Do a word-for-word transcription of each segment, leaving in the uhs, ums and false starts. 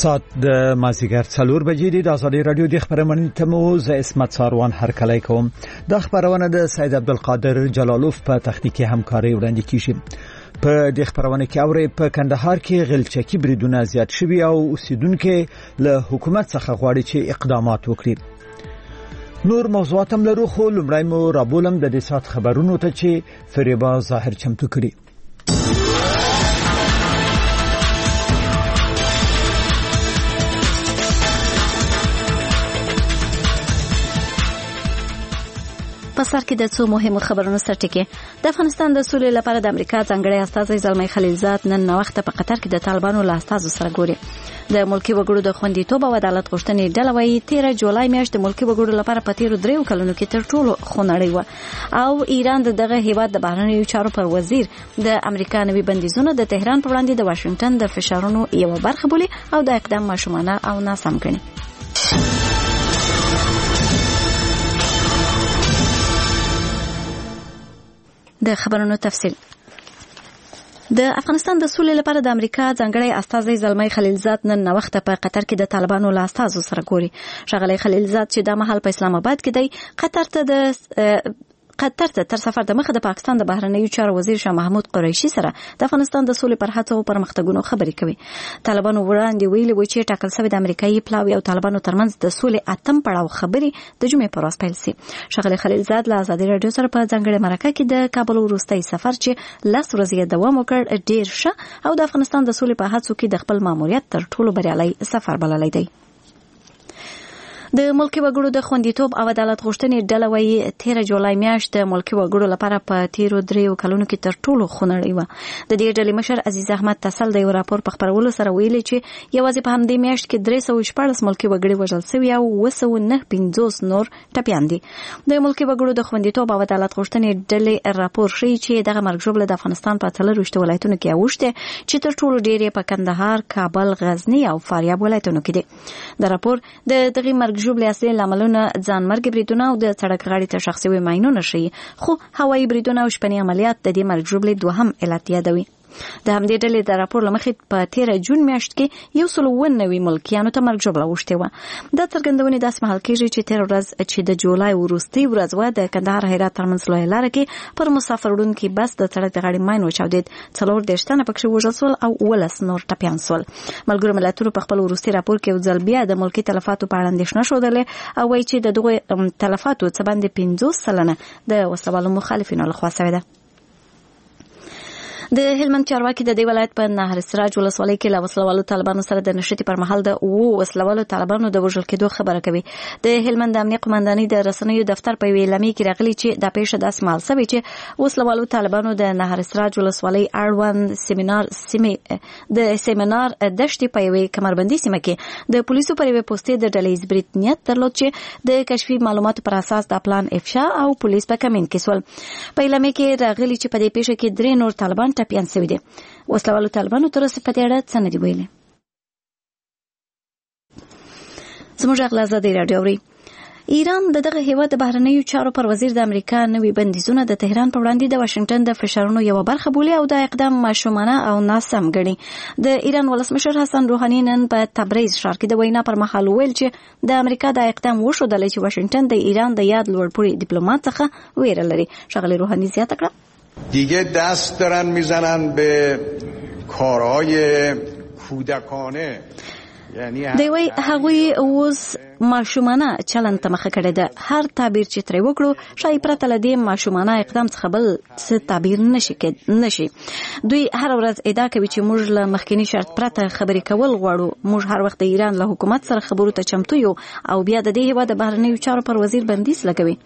سات د مازیګر څلور بجې د آزادي رادیو د خبرونې تمو ز اسمت ساروان هر کله کوم د خبرونه د سید عبدالقادر جلالوف په تخنیکی همکاري وړاندې کیږي. په د خبرونه کې اوري په کندهار کې غلچکی بریدونه زیات شوي او اوسیدونکو له حکومت څخه غواړي چې اقدامات وکړي. نور موضوعات هم لرو خو لمړی مو رابولم د دې سات خبرونو ته چې فریبا ظاهر چمتو کړي. په سر کې د څو مهمو خبرونو سرټکی. د افغانستان د سولې لپاره د امریکا ځانګړی استازی زلمی خلیلزاد نن نوښت په قطر کې د طالبانو له استازو سره ګوري. د ملکی وګړو د خوندیتوب او عدالت غوښتنې ډله وايي تیره جولای میاشت د ملکی وګړو لپاره په تیرو دریو کلونو کې تر ټولو خونړۍ و او ایران دغه هیواد د بهرنیو چارو پر وزیر د امریکا نوي بندیزونه د تهران پر وړاندې د واشنگټن د فشارونو یو برخه بولي او د اقدام ماشومانه او ناسم ګڼي. د خبرونو تفصیل. د افغانستان د سولې لپاره د امریکا ځانګړی استازی زلمی خلیلزاد نن نوښت په قطر کې د طالبانو له استازو سره ګوري. ښاغلی خلیلزاد چې د مهال په اسلام آباد کې دی قطر ته د قطر ته تر سفر د مخه د پاکستان د بهرنیو چارو وزیر شاه محمود قریشي سره د افغانستان د سولې پر هڅو او پرمختګونو خبرې کوي. طالبانو وړاندې ویلي و چې ټاکل شوی د امریکایي پلاوي او طالبانو ترمنځ د سولې اتم پړاو خبرې د جمعې پر ورځ پیل شي. ښاغلی خلیلزاد له آزادي رادیو سره په ځانګړي مرکه کې د کابل وروستي سفر چې لس ورځې دوام وکړ ډیر ښه او د افغانستان د سولې په هڅو کې د خپل ماموریت تر ټولو بریالي سفر بللی دی. د ملکی وګړو د خوندیتوب او عدالت غوښتنې ډله وايي تیره جولای میاشت د ملکی وګړو لپاره په تیرو دریو کلونو کې تر ټولو خونړۍ و. د دې ډلې مشر عزیز احمد تسل د یو راپور په خپرولو سره ویلي چې یوازې په همدې میاشت کې درې سوه شپاړس ملکی وګړي وژل شوي او اوه سوه نهه پنځوس نور ټپیان دي. د ملکی وګړو د خوندیتوب او عدالت غوښتنې ډلې راپور ښیي چې دغه مرګ ژوبله د افغانستان په څلورویشتو ولایتونو کې اوښته چې تر ټولو ډېر په کندهار، کابل، غزنی او فاریاب ولایتونو کې دي. د راپور د دغه مرګ ژوبلې اصلي لاملونه ځان مرګ بریدونه او د سړک غاړې ته شخصي ماینونه شي خو هوایي بریدونه او شپني عملیات د دې مرګ ژوبلې دوهم علت یادوي. د همدې ډلې د راپور لمخې په تیره جون میاشت کې یو سل اووه نوي ملکیانو ته مرګ ژوبله اوښتې وه. دا څرګندونې داسې مهال کېږي چې تېره ورځ چې د جولای وروستۍ ورځ وه د کندهار هرات ترمنځ لویه لاره کې پر مسافر وړونکي بس د سړک د غاړې ماین وچاودېد. څلور دېرش تنه پکښې وژل سول او اوولس نور ټپیان سول. ملګرو ملتونو په خپل وروستي راپور کې یو ځل بیا د ملکي تلفاتو په اړه اندېښنه ښودلې او وایي چې د دغو تلفاتو څه باندې پنځوس سلنه د وسلوالو مخالفینو لخوا شوې ده. د هلمند چارواکي د دې ولایت په نهر سراج ولسوالۍ کې له وسلوالو طالبانو سره د نښتې پر مهال د اوو وسلوالو طالبانو د وژل کېدو خبره کوي. د هلمند د امنیه قمندانۍ د رسنیو دفتر په یوې اعلامیې کې راغلي چې دا پیښه داسې مهال شوې چې وسلوالو طالبانو د نهر سراج ولسوالۍ اړوند سیمینار سیمې د سیمینار دشتې په یوې کمربندي سیمه کې د پولیسو پر یوې پوستې د ډلهییز برید نیت درلود چې د کشفي معلوماتو پر اساس د پلان افشا او پولیس په کمین کې سول. په اعلامیې کې راغلي چې په دې پیښه کې درې نور طالبان ټپیان شوي دي. وسلوالو طالبانو تر اوسه په دې اړه څه نه دي ویلي. زموږ غږ له آزادۍ راډیو اوري. ایران د دغه هیواد د بهرنیو چارو پر وزیر د امریکا نوي بندیزونه د تهران په وړاندې د واشنگټن د فشارونو یو برخه بولي او د اقدام ماشومانه او ناسم ګڼي. د ایران ولسمشر حسن روحاني نن په تبریز ښار کې د وینا پر مهال ویل چې د امریکا د اقدام وښودل چې واشنگټن د ایران د یاد لوړپوړي ډیپلوماټ څخه ویره لري. ښاغلی روحاني زیاته کړه دیگه دست دارن میزنن به کارهای کودکانه. دی وی هغوی اوس ماشومانه چلند ته مخه کړی ده. هر تعبیر چې ترې وکړو شاید پرته له دې ماشومانه اقدام څخه بل څه تعبیر نشي نشي دوی هر ورځ ادعا کوي چې موږ له مخکنی شرط پرته خبرې کول غواړو. موږ هر وخت د ایران له حکومت سره خبرو ته چمتو یو او بیا د دې هیواد د بهرنیو چارو پر وزیر بندیز لګوي.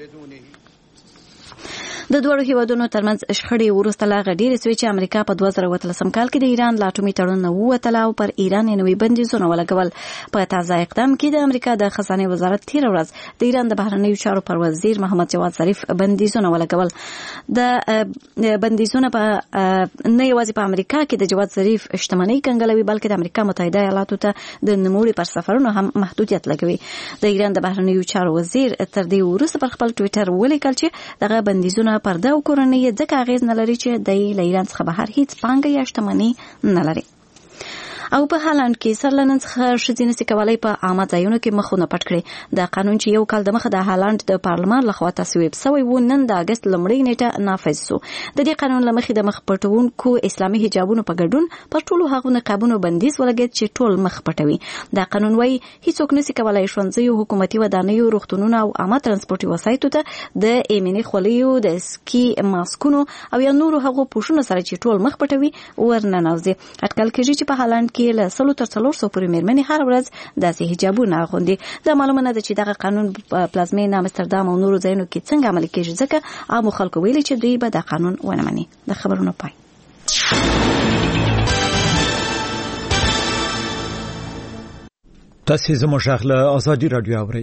د دوړو هیوادونو ترمنځ شخړې وروسته لا غډېرې سوې چې امریکا په دوه زره اتلسم کال کې د ایران له اټومي تړون نه ووتله او پر ایران یې نوي بندیزونه ولګول. په تازه اقدام کې د امریکا د خزانې وزارت تېره ورځ د ایران د بهرنیو چارو پر وزیر محمد جواد ظریف بندیزونه ولګول. د بندیزونه په نه یوازې په امریکا کې د جواد ظریف شتمنۍ کنګلوي بلکې د امریکا متحده ایالاتو ته د نوموړي پر سفرونو هم محدودیت لګوي. د ایران د بهرنیو چارو وزیر تر دې وروسته پر خپل ټویټر ولیکل چې دغه بندیزونه پرده او کورنۍ ځکه اغیز نه لري چې د ایران څخه بهر هیڅ پانګه یا شتمنۍ نه لري. او په هالند کې سرلنن څخه شذینه سکوالای په عامه ځایونو کې مخونه پټ کړي. دا قانون چې یو کال د مخه د هالند د پارلمان لخوا تصویب شوی و نن د اگست لمړۍ نیټه نافذ شو. د دې قانون لمخې د مخ پټونکو اسلامي حجابونو په ګډون پر ټولو هغو نقابونو بندیز ولګید چې ټول مخ پټوي. دا قانون وايي هیڅوک نشي کولای ښوونځیو، حکومتي ودانیو، روغتونونو او عامه ترانسپورتي وسایطو ته د ایمني خولیو، د سکی ماسکونو او یا نورو هغو پوښونو سره چې ټول مخ پټوي ورننوځي. اټکل کېږي چې په هالند کې له سلو تر څلور سوه پورې مېرمنې هر ورځ داسې حجابونه اغوندي. دا معلومه نه ده چې دغه قانون په پلازمینه امستردام او نورو ځایونو کې څنګه عملي کېږي، ځکه عامو خلکو ویلي چې دوی به دا قانون ونه مني. د خبرونو پای. تاسو زموږ غږ له آزادي رادیو اورئ.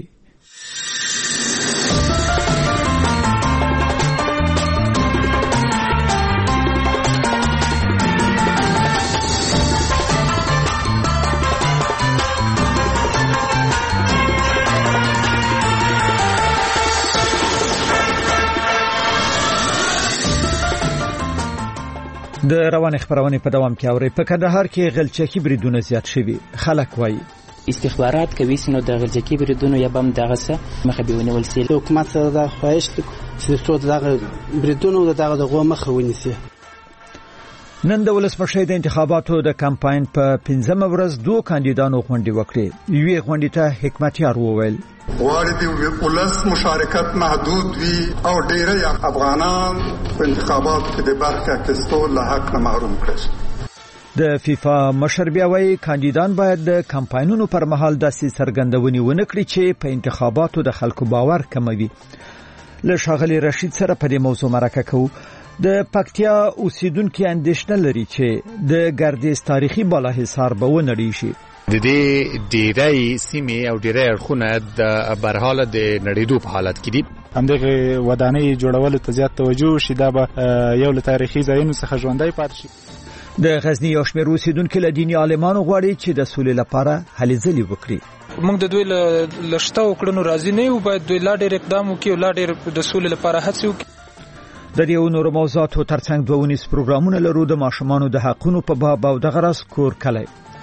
د روان خبرونه په دوام کې اوري. په کندهار کې غلچکی بریدونه زیات شوي. خلک وایي استخبارات کوي چې نو د غلچکی بریدونو یا بم دغه څه مخه به ونیول سي. حکومت سره د خواهش چې څو دغه بریدونو دغه دغه مخه ونیسي. نن د ولسمشر د انتخاباتو د کمپاین په پنځمه ورځ دوه کاندیدانو غونډې وکړې. یوې غونډې ته حکمتیار وویل غواړي د ولس مشارکت محدود وي او ډېری افغانان په انتخاباتو کې د برخه اخیستو له حق نه محروم کړي. د فیفا مشر بیا وایي کاندیدان باید د کمپاینونو پر مهال داسې څرګندونې ونه کړي چې په انتخاباتو د خلکو باور کموي. له ښاغلي رشید سره په دې موضوع مرکه کوو. د پکتیا اوسیدونکو اندېښنه لري چې د ګردیز تاریخي بالاحصار به ونړی شي. د دې ډیری سیمې او ډیری اړخونه د برحاله د نړیدو په حالت کې دي. همدغه ودانۍ جوړولو ته زیات توجه شي. دا به یو له تاریخي ځایونو څخه ژوندی پاتې شي. د غزنی یو شمېر اوسیدونکو له دیني عالمانو غواړي چې د سولې لپاره هلې ځلې وکړي. موږ د دوی له شته وکړنو راضي نه یو. باید دوی لا ډېر اقدام وکړي او لا ډېر د سولې لپاره هڅې وکړي. د دې نورو موضوعاتو ترڅنګ دوه ونیس پروګرامونه لرو. د ماشومانو د حقونو په باب او د غرض کور کلی.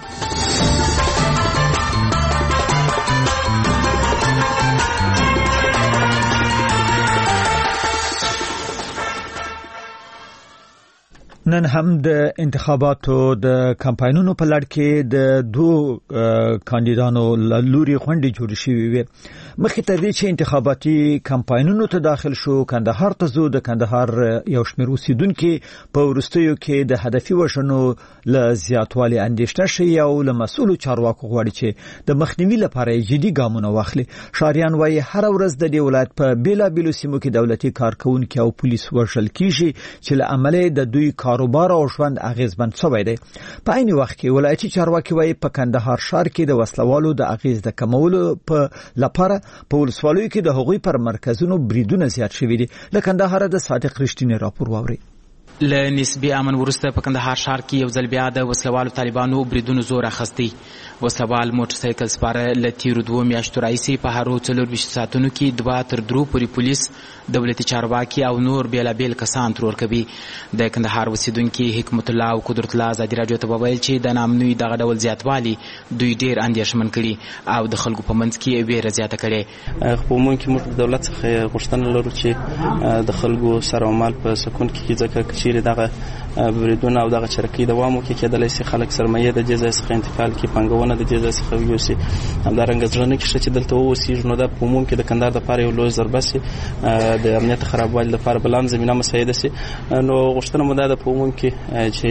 نن هم د انتخاباتو د کمپاینونو په لړ کې د دوه کاندیدانو لوري غونډې جوړې شوې وي. مخکې تر دې چې انتخاباتي کمپاینونو ته داخل شو، کندهار ته زو د کندهار یو شمېر اوسیدونکو په وروستیو کې د هدفي وژنو له زیاتوالي اندېښنه شي او له مسؤلو چارواکو غواړي چې د مخنیوي لپاره جدي ګامونه واخلي. شاریان وایي هر ورځ د دې ولایت په بیلابیلو سیمو کې دولتي کارکونکو او پولیس وژل کیږي چې له امله د دوی کاروبار او ژوند اغیزمن شوی دی. په عین وخت کې ولایتي چارواکي وایي په کندهار ښار کې د وسلوالو د اغیز د کمولو په لپاره په ولسوالیو کې د هغوی پر مرکزونو بریدونه زیات شوي دي. له کندهار د صادق رښتینی راپور واوري. له نسبی امن وروسته په کندهار ښار کې یو ځل بیا د وسلوالو طالبانو بریدونو زور اخیستی. وسلوال موټر سایکل سپاره له تیرو دوه میاشتو راهیسې په هرو څلور ویشت ساعتونو کې دوه تر درو پورې پولیس، دولتي چارواکي او نور بیلابیل کسان ترور کوي. د کندهار اوسیدونکي حکمت الله او قدرت الله ازادي راډیو ته وویل چې د نامنوي دغه ډول زیاتوالي دوی ډېر اندېښمن کړي او د خلکو په منځ کې ویره زیاته کړې. په عموم کې موږ د دولت څخه غوښتنه لرو چې د خلکو سره عمل په سکون کې ځکه چې دغه بریدونه او دغه چرکی دوام وکړي کېدلی شي خلک سرمایه د دې ځای څخه انتقال کړي، پانګونه د دې ځای څخه ویوسي. همدارنګه زړه نه کېږي چې دلته واوسېږي. نو دا په عموم کې د کندهار دپاره یو لوی ضربه شي، د امنیت خرابوالي لپاره بله هم زمینه مساعده شي. نو غوښتنه مو دا ده په عموم کې چې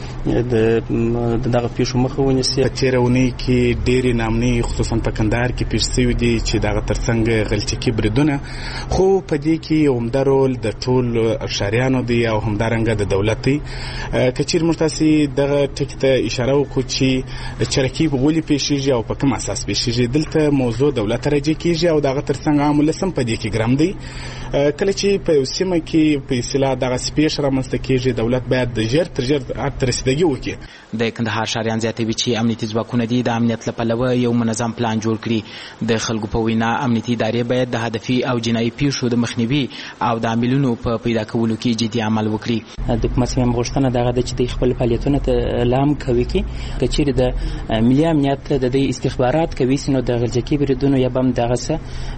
د دغه پیښو مخه ونیسي. په تېره اونۍ کې ډېرې نامنې خصوصا په کندهار کې پیښ شوي دي چې دغه ترڅنګ غلچکي بریدونه، خو په دې کې عمده رول د ټول ښاریانو دی او همدارنګه د دولت دی. که چیرې موږ تاسې دغه ټکي ته اشاره وکړو چې چرکي ولې پیښیږي او په کوم اساس پیښیږي. دلته موضوع دولت راجع کیږي او دغه ترڅنګ عام ولس هم په دې کې ګرم دی. کله چې په یو سیمه کې په اصطلاح دغه پیښه رامنځته کیږي، دولت باید ژر تر ژره ته رسیدګي وکړي. د کندهار ښاریان زیاتوي چې امنیتي ځواکونه دي د امنیت له پلوه یو منظم پلان جوړ کړي. د خلکو په وینا امنیتي ادارې باید د هدفي او جنایي پیښو د مخنیوي او د عاملونو په پیدا کولو کې جدي عمل وکړي. د حکومت سم غوښتنه دغه د چې د خپل فعالیتونو ته لام کوي کی کچیر د ملي امنیت د استخبارات کوي سينو د غلجکی بریدونو یا بم دغه څه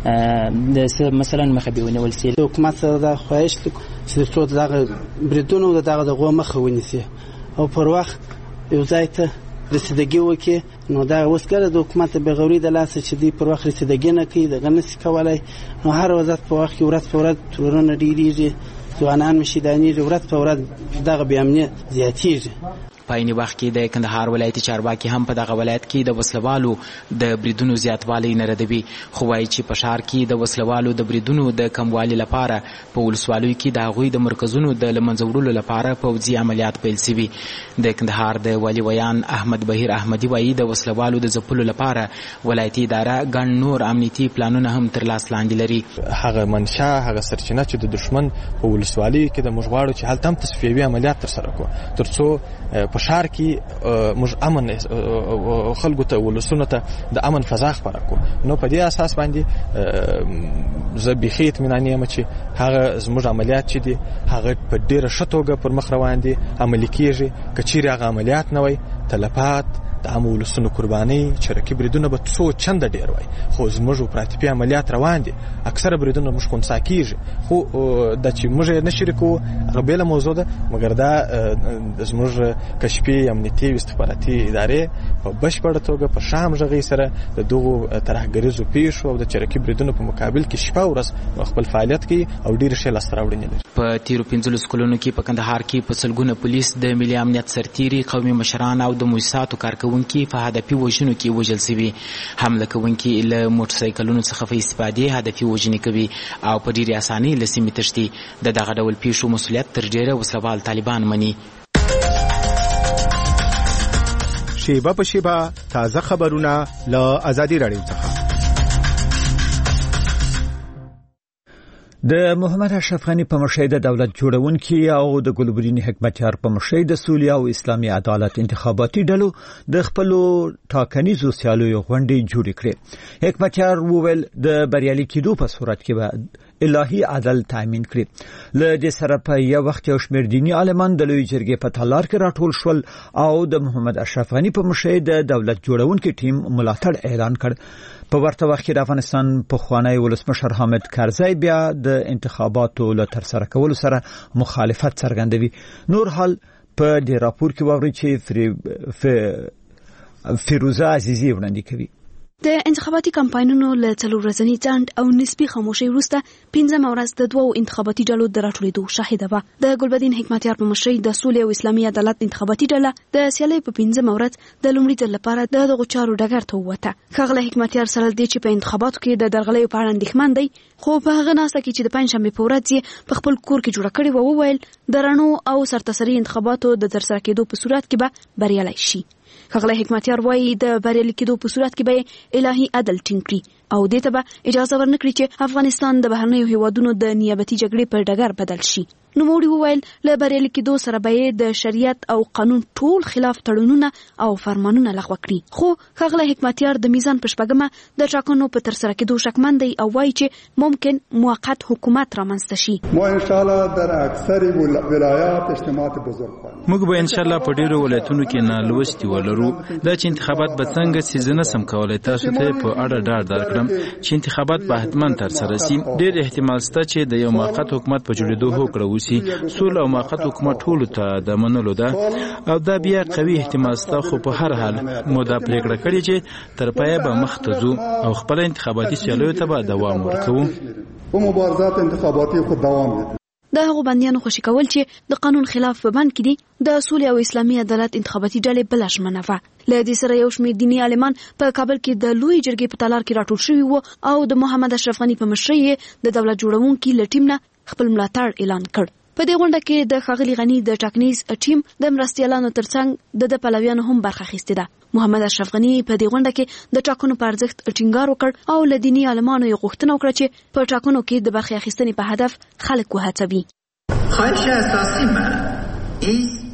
د مثلا مخبيونه ولسي حکومت دا خواهش چې څو دغه بریدونو دغه دغه مخه ونیسي او پر وخت یو ځای ته رسیدګي وکي. نو دا اوس کله د حکومت به غوري د لاس چې دی پر وخت رسیدګي نه کوي دغه نس کولای. نو هر وخت په وخت کې ورځ په ورځ تورونه ډیریږي، ځوانان مشیدانې ورځ په ورځ دغه بې امنیت زیاتېږي. په عین وخت کې د کندهار ولایتي چارواکي هم په دغه ولایت کې د وسلوالو د بریدونو زیاتوالی نه ردوي، خو وایي چې په ښار کې د وسلوالو د بریدونو د کموالي لپاره په ولسوالیو کې د هغوی د مرکزونو د له منځه وړلو لپاره پوځي عملیات پیل شوي. د کندهار د والي ویان احمد بهیر احمدي وایي د وسلوالو د ځپلو لپاره ولایتي اداره ګڼ نور امنیتي پلانونه هم تر لاس لاندې لري. هغه منشا هغه سرچینه چې د دشمن په ولسوالیو کې د موږ غواړو چې هلته هم تصفیوي عملیات ترسره کړو تر څو په ښار کې موږ امن خلکو ته ولسونو ته د امن فضا خپره کړو. نو په دې اساس باندې زه بیخي اطمینان یم چې هغه زموږ عملیات چې دي هغه په ډېره ښه توګه پر مخ روان دي، عملي کېږي. که چیرې هغه عملیات نه وای تلفات د عامو ولسونو قربانۍ چرکي بریدونه به څو چنده ډېر وای، خو زموږ افراطي عملیات روان دي. اکثره بریدونه موږ خنثی کېږي، خو دا چې موږ یې نه شریکو هغه بېله موضوع ده، مګر دا زموږ کشفي امنیتي او استخباراتي ادارې په بشپړه توګه په ښه همغږۍ سره د دغو ترهګریزو پیښو او د چرکي بریدونو په مقابل کې شپه ورځ خپل فعالیت کوي او ډېرې ښې لاسته راوړنې لري. په تیرو پنځلسو کلونو کې په کندهار کې په سلګونه پولیس د ملي امنیت سرتیري، قومي مشران او د مؤسساتو کارکوونکي په هدفي وژنو کې وژل شوي. حمله کوونکي له موټرسایکلونو څخه په استفادې هدفي وژنې کوي او په ډېرې اسانۍ له سیمې تښتي. د دغه ډول پیښو مسؤلیت تر ډېره وسلوال طالبان مني. شیبه په شیبه تازه خبرونه له ازادي راډیو څخه. د محمد اشرف غنی په مشرۍ د دولت جوړونکي او د ګلبدین حکمتیار په مشرۍ د سولې او اسلامي عدالت انتخاباتي ډلو د خپلو ټاکنیزو سیالیو غونډې جوړې کړې. حکمتیار وویل د بریالي کېدو په صورت کې به الهي عدل تامین کړي. له دې سره په یو وخت یو شمېر دیني عالمان د لوی جرګې په تالار کې راټول شول او د محمد اشرف غنی په مشرۍ د دولت جوړونکي ټیم ملاتړ اعلان کړ. په ورته وخت کې د افغانستان پخوانی ولسمشر حامد کرزی بیا د انتخاباتو له ترسره کولو سره مخالفت څرګندوي. نور حال په دې راپور کې واوري چې فیروزه عزیزی وړاندې کوي. د انتخاباتي کمپاینونو له څلور ورځني ځنډ او نسبي خاموشۍ وروسته پنځمه ورځ د دوو انتخاباتي ډلو د راټولېدو شاهده وه. د ګلبدین حکمتیار په مشرۍ د سولې او اسلامي عدالت انتخاباتي ډله د سیالۍ په پنځمه ورځ د لومړي ځل لپاره د دغو چارو ډګر ته ووته. ښاغلی حکمتیار سره دې چې په انتخاباتو کې د درغلیو په اړه اندېښمن دی، خو په هغه ناسته کې چې د پنجشنبې په ورځ یې په خپل کور کې جوړه کړې وه وویل د رڼو او سرتاسري انتخاباتو د ترسره کېدو په صورت کې به بریالی شي. ښاغلی حکمتیار وایي د بریالي کېدو په صورت کې به الهي عدل ټینګ کړي او دې ته به اجازه ورنکړي چې افغانستان د بهرنیو هیوادونو د نیابتي جګړې پر ډګر بدل شي. نوموړي وویل له بریالي کېدو سره به یې د شریعت او قانون ټول خلاف تړونونه او فرمانونه لغوه کړي. خو ښاغلی حکمتیار د میزان په شپږمه د ټاکنو په ترسره کېدو شکمن دی او وایي چې ممکن موقت حکومت رامنځته شي. ما ان شاء الله در اکثر ولایات اجتماعات بزرگ موږ به ان شاء الله په ډیرو ولایتونو کې نالوستي ولرو. دا چې انتخابات به څنګه سیزنه سم کولای تاسو ته په اړه ډاډ درکړم چې انتخابات به حتما ترسره شي. ډیر احتمال شته چې د یو موقت حکومت په جوړېدو هوکړه وشي. سول او موقت حکومت ټول ته د منلو ده او دا بیا قوي احتمال شته، خو په هر حال مو دا پریکړه کړې چې تر پایه به مخ ته ځو او خپل انتخاباتي سیالیو ته به دوام ورکوو. په مبارزات انتخاباتي خو دوام دي. د هغو بندیانو خوشي کول چې د قانون خلاف په بند کې دي د سولې او اسلامي عدالت انتخاباتي ډلې بله ژمنه وه. له دې سره یو شمېر دیني عالمان په کابل کې د لوی جرګې په تالار کې راټول شوي وو او د محمد اشرف غني په مشرۍ د دولت جوړونکي له ټیم نه خپل ملاتړ اعلان کړ. په دې غونډه کې د ښاغلي غني د ټاکنیز ټیم د مرستیالانو ترڅنګ د د پلویانو هم برخه اخیستې ده. محمد اشرف غني په دې غونډه کې د ټاکنو په ارزښت ټینګار وکړ او له دیني عالمانو یې غوښتنه وکړه چې په ټاکنو کې د برخې اخیستنې په هدف خلک وهڅوي. خواهش اساسی من است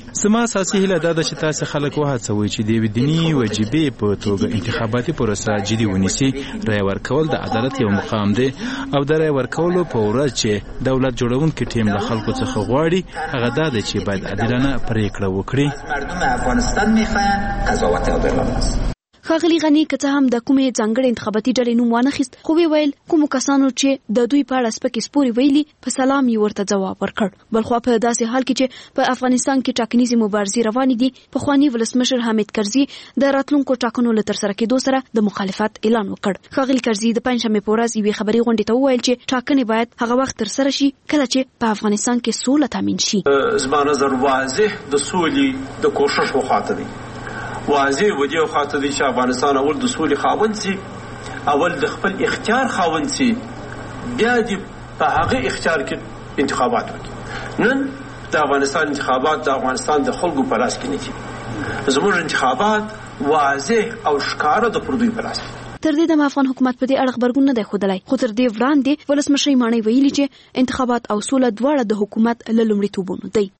سما اساسي هیله دا ده چې تاسو خلک وهڅوئ چې د یوې دیني وجیبې په توګه انتخاباتي پروسه جدي ونیسي. رای ورکول د عدالت یو مقام دی او د رای ورکولو په ورځ چې دولت جوړونکي ټیم له خلکو څخه غواړي هغه دا دی چې باید عادلانه پریکړه وکړي. مردم افغانستان میخواهند قضاوت عادلانه است. ښاغلي غني که څه هم د کومې ځانګړې انتخاباتي ډلې نوم وانخیست، خو ویل کومو کسانو چې د دوی په اړه سپکې سپورې ویلي په سلام یې ورته ځواب ورکړ. بلخوا په داسې حال کې چې په افغانستان کې ټاکنیزې مبارزې روانې دي، پخواني ولسمشر حامد کرزي د راتلونکو ټاکنو له ترسره کېدو سره د مخالفت اعلان وکړ. ښاغلي کرزي د پنجشنبې په ورځ یوې خبري غونډې ته وویل چې ټاکنې باید هغه وخت ترسره شي کله چې په افغانستان کې سوله تامین شي. زما نظر واضح د سولې د کوشش وخاطر دی، واضح و دیو خاطر دی چې افغانستان اول د سولې خاوند سي، اول د خپل اختیار خاوند سي، بیا دې په هغه اختیار کې انتخابات وکړي. نن د افغانستان انتخابات د افغانستان د خلکو په لاس کې نه دي، زموږ انتخابات واضح او ښکاره د پردوی په لاس کې. تر دې د افغان حکومت په دې اړه خبرګون نه دی ښودلی، خو تر دې وړاندې ولسمشر ماڼۍ ویلي چې انتخابات او سوله دواړه د حکومت له لومړیتوبونو دی.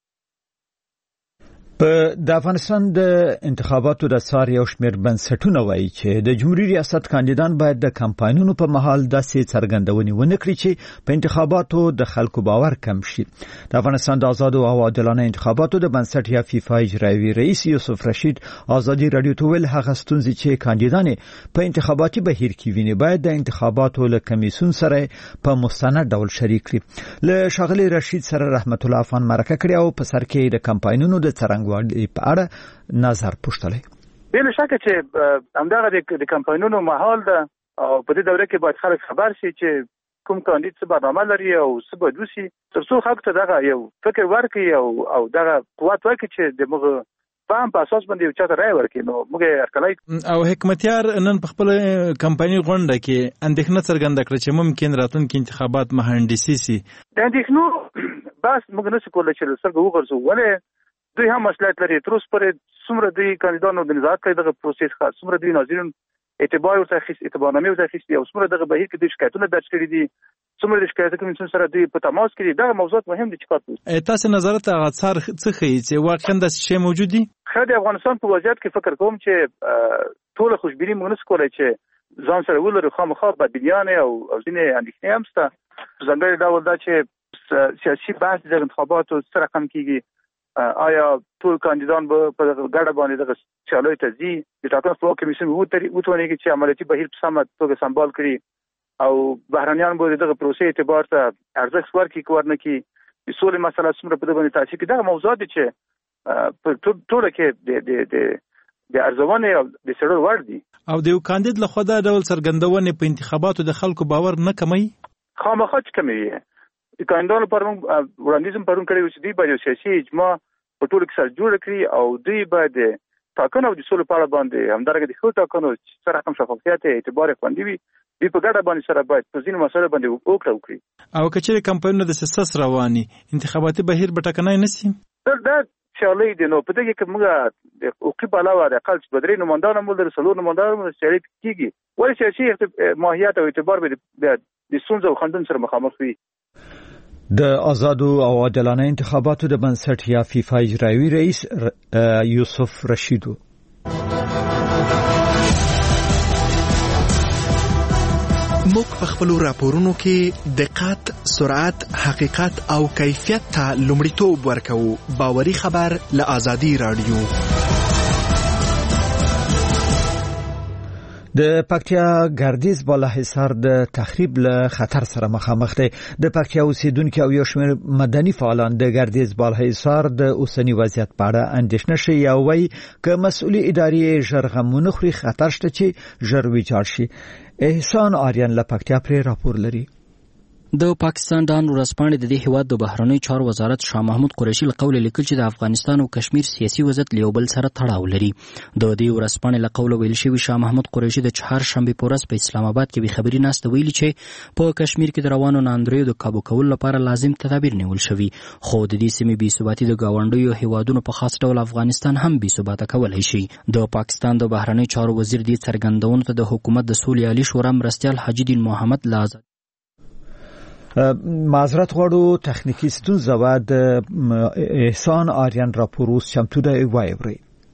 په د افغانستان د انتخاباتو د سار یو شمېر بنسټونه وایي چې د جمهوریت ریاست کاندیدان باید د کمپاینونو په مهال داسې څرګندونې ونه کړي چې په انتخاباتو د خلکو باور کم شي. د افغانستان د آزادو او عادلانه انتخاباتو د بنسټ یا فیفا اجرایوي رئیس یوسف رشید آزادي رادیو ته ویل هغه ستونزې چې کاندیدان په انتخاباتي بهیر کې ویني باید د انتخاباتو له کمیسیون سره په مستند ډول شریک کړي. له ښاغلي رشید سره رحمت الله افغان مرکه کړې او په سر کې د کمپاینونو د څرنګ په اړه نظر پوښتلی. بلا شک چې همدغه د کمپاینونو ماحول ده او په دې دوره کې باید خلک خبر شي چې کوم کاندید څه برنامه لري او څه باید وشي، تر څو خلکو ته دغه یو فکر ورکړي او او دغه قوت ورکړي چې د موږ فهم په اساس باندې یو چاته رای ورکړي. نو موږ هرکلی او حکمتیار نن په خپل کمپایني غونډه کې اندېښنه څرګنده کړه چې ممکن راتلونکي انتخابات مهندسي سي. د اندېښنو بس موږ نشو کولی چې له سترګو وغورځو، ولې دوی هم مسئولیت لري. تر اوسه پورې څومره دوی کاندیدانو د نظارت کوي دغه پروسس ښه، څومره دوی ناظرین اعتبار ورته اخیستي، اعتبارنامې ورته اخیستي او څومره دغه بهیر کې دوی شکایتونه درج کړي دي، څومره د شکایت کمیسیون سره دوی په تماس کې دي. دغه موضوعات مهم دي چې کار کوي. تاسو نظارت هغه څار څه ښیي چې واقعا داسې شی موجود دي؟ خو د افغانستان په وضعیت کې فکر کوم چې ټول خوشبیني موږ نشو کولی چې ځان سره ولرو. خامخا بدبینیانې او ځینې اندېښنې هم شته. په ځانګړي ډول دا چې سیاسي بحث د انتخاباتو څه رقم کېږي، آیا ټول کاندیدان به په ګډه باندې دغه چالوي ته ځي، د ټاکنو خپلواک کمیسیون وتوانېږي چې عملیاتي بهیر په سمه توګه سمبال کړي او بهرنیان به دغه پروسې اعتبار ته ارزښت ورکړي که ورنه کړي. د سولې مسله څومره په دې باندې تاثیر کوي. دغه موضوعات دي چې په ټوله کې د د د ارزونې او د څېړلو وړ دي. او د یو کاندید لخوا دا ډول څرګندونې په انتخاباتو د خلکو باور نه کموي؟ خامخا چې کموي. د کاندیدانو پر موږ وړاندیز هم پرون کړی و چې دوی باید یو سیاسي اجماع په ټولو کې سره جوړه کړي او دوی باید ټاکنو او د سولې په اړه باندې همدارنګه د ښو ټاکنو څه رقم شفافیت اعتبار خوندي وي، دوی په ګډه باندې سره باید په ځینو مسایلو باندې وکړه وکړي. او که چېرې کمپاینونه د سیاست رواني انتخاباتي بهیر به ټکنی نه سي؟ دا چالي دی. نو په دې کې موږ د حقوقي علاوه د اقل څه درې نمایندان هم ولرو، څلور نمایندان هم څېړل کېږي. ولې سیاسي ماهیت او اعتبار به د ستونزو او خنډونو سره مخامخ وي. د آزادو او عادلانه انتخاباتو د بنسټ یا فیفا اجرایوي رئیس یوسف رشیدو موږ په خپلو راپورونو کې دقت، سرعت، حقیقت او کیفیت ته لومړیتوب ورکوو. باوري خبر له آزادي رادیو. د پکتیا ګردیز بالاحصار د تخریب له خطر سره مخامخ دی. د پکتیا اوسیدونکو او یو شمېر مدني فعالان د ګردیز بالاحصار د اوسنی وضعیت په اړه اندېښنه شي یا وایي که مسؤلې ادارې ژر غم ونه خوري خطر شته چې ژر ویجاړ شي. احسان آریان له پکتیا پرې راپور لري. د پاکستان د ورځپاڼې د دې هیواد د بهرنیو چارو وزارت شاه محمود قریشي له قوله لیکل چې د افغانستان او کشمیر سیاسي وضعیت له یو بل سره تړاو لري. د دې ورځپاڼې له قوله ویل شوي شاه محمود قریشي د چهارشنبې په ورځ په اسلام آباد کې خبري ناسته ویلي چې په کشمیر کې د روانو ناندریو د کابو کولو لپاره لازم تدابیر نیول شوي، خو د دې سیمې بې ثباتي د گاونډیو هیوادونو په خاص ډول افغانستان هم بې ثباته کولی شي. د پاکستان د بهرنیو چارو وزیر دې څرګندونو ته د حکومت د سولې عالی شورا مرستیال حاجي دین محمد لاز معذرت غواړو تخنیکی ستونزه و د احسان آریان راپور اوس چمتو دی وایوري.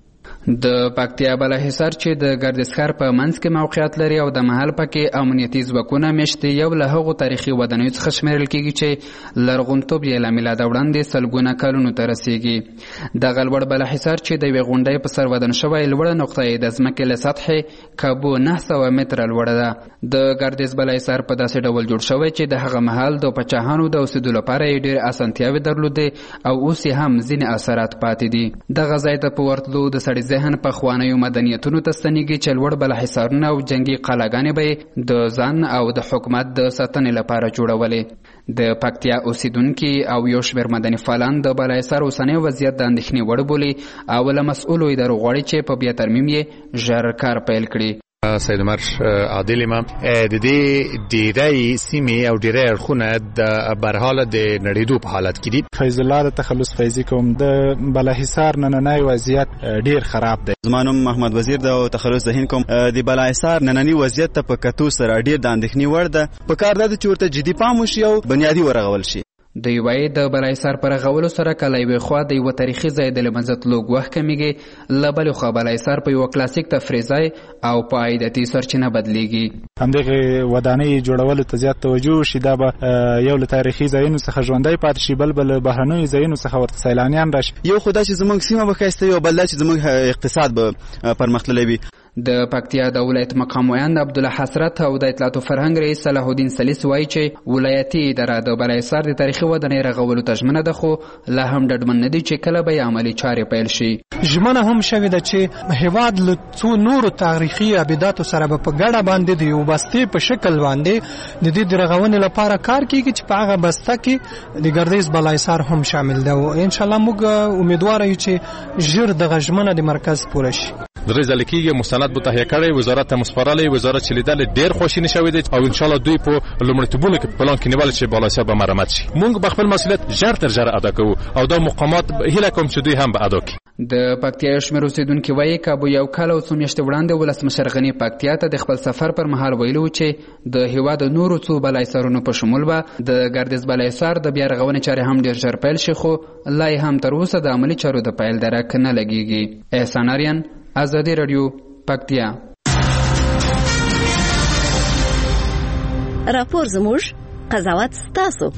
د پکتیا بالاحصار چې د ګردسکر په منځ کې موقعیت لري او د محل پکې امنیتي ځواکونه مشتي یو له هغو تاریخي ودانیو څخه شمیرل کیږي چې لرغونتوب یې له میلاده وړاندې سلګونه کلونو ته رسیږي. دغه لوړ بالاحصار چې د یوې غونډۍ په سر ودان شوی لوړه نقطه یې د ځمکې له سطحې کابو نه سوه متره لوړه ده. د ګردیز بالاحصار په داسې ډول جوړ شوی چې د هغه مهال د پاچاهانو د اوسېدو لپاره یې ډېرې اسانتیاوې درلودې او اوس یې هم ځینې اثرات پاتې دي. دغه ځای ته په ورتلو د سړي ذهن په خوانیو مدنیتونو ته ستنېږي چې لوړ بالاحصارونه او جنګي قلاګانې به یې د ځان او د حکومت د ساتنې لپاره جوړولې. د پکتیا اوسیدونکي او یو شمېر مدني فعالان د بالاحصار اوسنی وضعیت د اندېښنې وړ بولي او له مسؤلو ادارو غواړي چې په بیا ترمیم یې ژر کار پیل کړي. سید عمر عادل ما د دې ډیری سیمې او ډیری اړخونه د برحاله د نړیدو په حالت کې دي. فیض الله د تخلص فیضی کوم د بالاحصار نننی وضعیت ډیر خراب دی. زمانم محمد وزیر د تخلص ذهن کوم د بالاحصار نننی وضعیت ته په کتو سره ډیر د اندېښنې وړ ده. په کار ده چې ورته جدي پام وشي او بنیادی ورغول شي. د یوې د بالاحصار پر غولو سره کله یوې خوا د یو تاریخي ځای د لمنځه تلو ګواښ کمیږي، له بلې خوا بالاحصار په یو کلاسیک تفریح ځای او په عایداتي سرچینه بدلیږي. همدغه ودانۍ جوړولو ته زیات توجه شي، دا به یو له تاریخي ځایونو څخه ژوندی پاتې شي، بل بل بهرنیو ځایونو څخه ورته سیلانیان راشي. یو خو دا چې زموږ سیمه به ښایسته وي او بل دا چې زموږ اقتصاد به پرمختللی وي. د پکتیا د ولایت مقام ویاند عبدالله حسرت او د اطلاعات او فرهنګ رئیس صلاح الدین سلیس وایي چې ولایتي اداره د بالاحصار د تاریخي ودانۍ رغولو ته ژمنه ده، خو لا هم ډډمن نه دي چې کله به عملي چارې پیل شي. ژمنه هم شوې ده چې هیواد له څو نورو تاریخي ابداتو سره به په ګډه باندې د یو بستې په شکل باندې د دې د رغونې لپاره کار کیږي چې په هغه بسته کې د ګردیز بالاحصار هم شامل ده او ان شاء الله موږ امیدوار یو چې ژر دغه ژمنه د مرکز پوره شي. درې ځله کېږي مستند به تهیه کړی، وزارت ته مسپارلی، وزارت چې لیدل ډېر خواشینی شوی دی او انشاءالله دوی په لومړیتوبونو کې په پلان کې نیول چې بالاحصار به مرمت شي. موږ به خپل مسؤلیت ژر تر ژره ادا کوو او دا مقامات هیله کوم چې دوی هم به ادا کړي. د پکتیا یو شمېر اوسېدونکي وایي کابو یو کال او څو میاشتې وړاندې ولسمشر غني پکتیا ته د خپل سفر پر مهال ویلي و چې د هېواد نورو څو بالاحصارونو په شمول به د ګردیز بالاحصار د بیا رغونې چارې هم ډېر ژر پیل شي، خو لا یې هم تر اوسه د عملي چارو د پیل درک نه لګېږي. احسان آریان، ازادي رادیو، پکتیا. راپور زموږ، قضاوت ستاسو.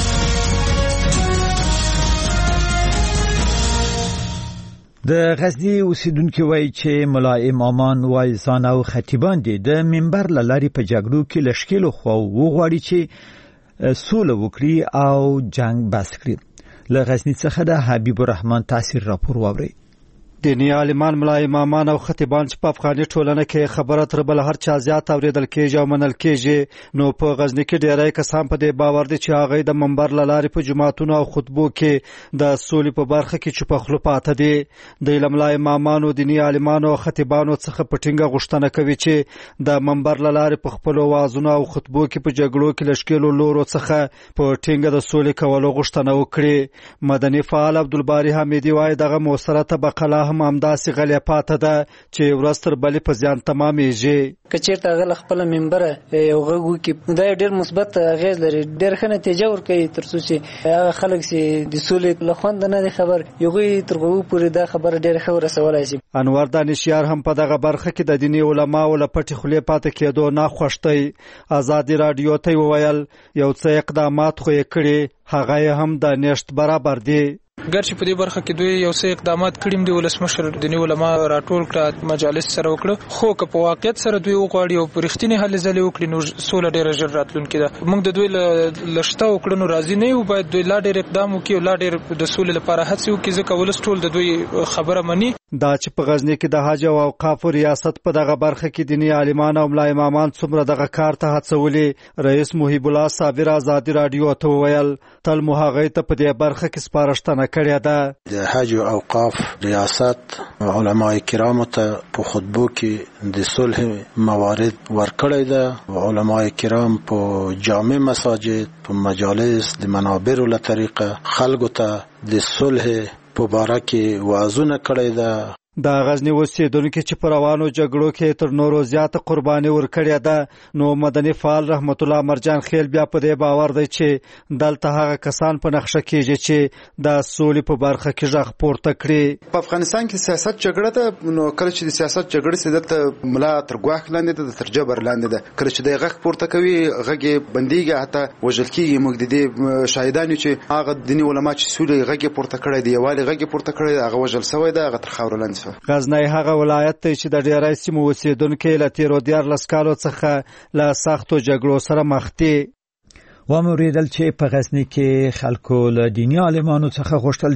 د غزنی اوسیدونکو وایي چې ملا امامان وایزان او خطیبان دي د منبر لاري په جګړو کې لشکلو خو وغواړي چې سوله وکړي او جنگ بس کړي. له غزنی څخه د حبیب الرحمن تاثیر راپور واوري. دینی عالمان، ملا امامان او خطیبان چې په افغاني ټولنه کې خبره تر بل هر چا زیات اوریدل کېږي او منل کېږي، نو په غزنی کې ډیری کسان په دې باور دي چې هغه د منبر لاري په جماعتونو او خطبو کې د سولې په برخه کې چوپ خلو پاته دي. د ملا امامان او دینی عالمان او خطیبانو څخه په ټینګه غوښتنه کوي چې د منبر لاري په خپل وازونو او خطبو کې په جګړو کې لشکلو لورو څخه په ټینګه د سولې کولو غوښتنه وکړي. مدني فعال عبدالباری حمیدی وایي دغه موثره طبقه هم همداسې غلې پاته ده چې ورځ تر بلې په زیان تمامېږي. که چېرته هغه له خپله منبره یو غږ وکړي، دا یو ډېر مثبت اغېز لري، ډېر ښه نتیجه ورکوي، تر څو چې هغه خلک چې د سولې له خونده نه دي خبر، هغوی تر هغو پورې دا خبره ډېره ښه ورسولی شي. انور دانشیار هم په دغه برخه کې د دیني علماو له پټې خولې پاتې کېدو ناخوښ دی. ازادي راډیو ته وویل یو څه اقدامات خو یې کړي، هغه یې هم د نشت برابر دي. ګرچې په دې برخه کې دوی یو څه اقدامات کړي دي، ولسمشر دیني علما راټول کړه، مجالس سره وکړه، خو که په واقعیت سره دوی وغواړي او په رښتینې هلې ځلې وکړي نو سوله ډېره ژر راتلونکې ده. موږ د دوی له شته وکړنو راضي نه یو، باید دوی لا ډېر اقدام وکړي او لا ډېر د سولې لپاره هڅې وکړي، ځکه ولس ټول د دوی خبره مني. دا چې په غزنی کې د حج او اوقافو ریاست په دغه برخه کې دیني عالمان او ملا امامان څومره دغه کار ته هڅولي، رئیس محیب الله صابر ازادي راډیو ته وویل تل مو هغې ته په دې برخه کې سپارښتنه کړې ده. د حج او اوقاف ریاست علماء کرامو ته په خطبو کې د صلح موارد ورکړی ده او علماء کرام په جامع مساجد، په مجالس د منابرو له طریقه خلکو ته د صلح په باره کې وعظونه کړی ده. د غزنی اوسیدونکو چې پر روانو جګړو کې تر نورو زیاته قرباني ورکړې ده نو مدني فعال رحمت الله مرجان خیل بیا په دې باور دی چې دلته هغه کسان په نقشه کېږي چې د سولې په برخه کې ژغ پورته کړي. په افغانستان کې سیاست جګړه ده نو کله چې د سیاست جګړه سي دلته ملا تر ګواښ لاندې ده تر جبر لاندې ده. کله چې د غږ پورته کوي غږ بنديږي حتی وژل کېږي. موږ د دې شاهدان چې هغه دیني علما چې سولې غږ پورته کړی دی یوالي غږ پورته کړی هغه وژل شوی دی هغه تر خاورو لاندې. غزنی هغه ولایت دی چې د ډیری سیمو اوسیدونکو له تیرو دیارلس کالو څخه له سختو جګړو سره مخ دي. وموریدل چې په غزنی کې خلکو له دیني عالمانو څخه غوښتل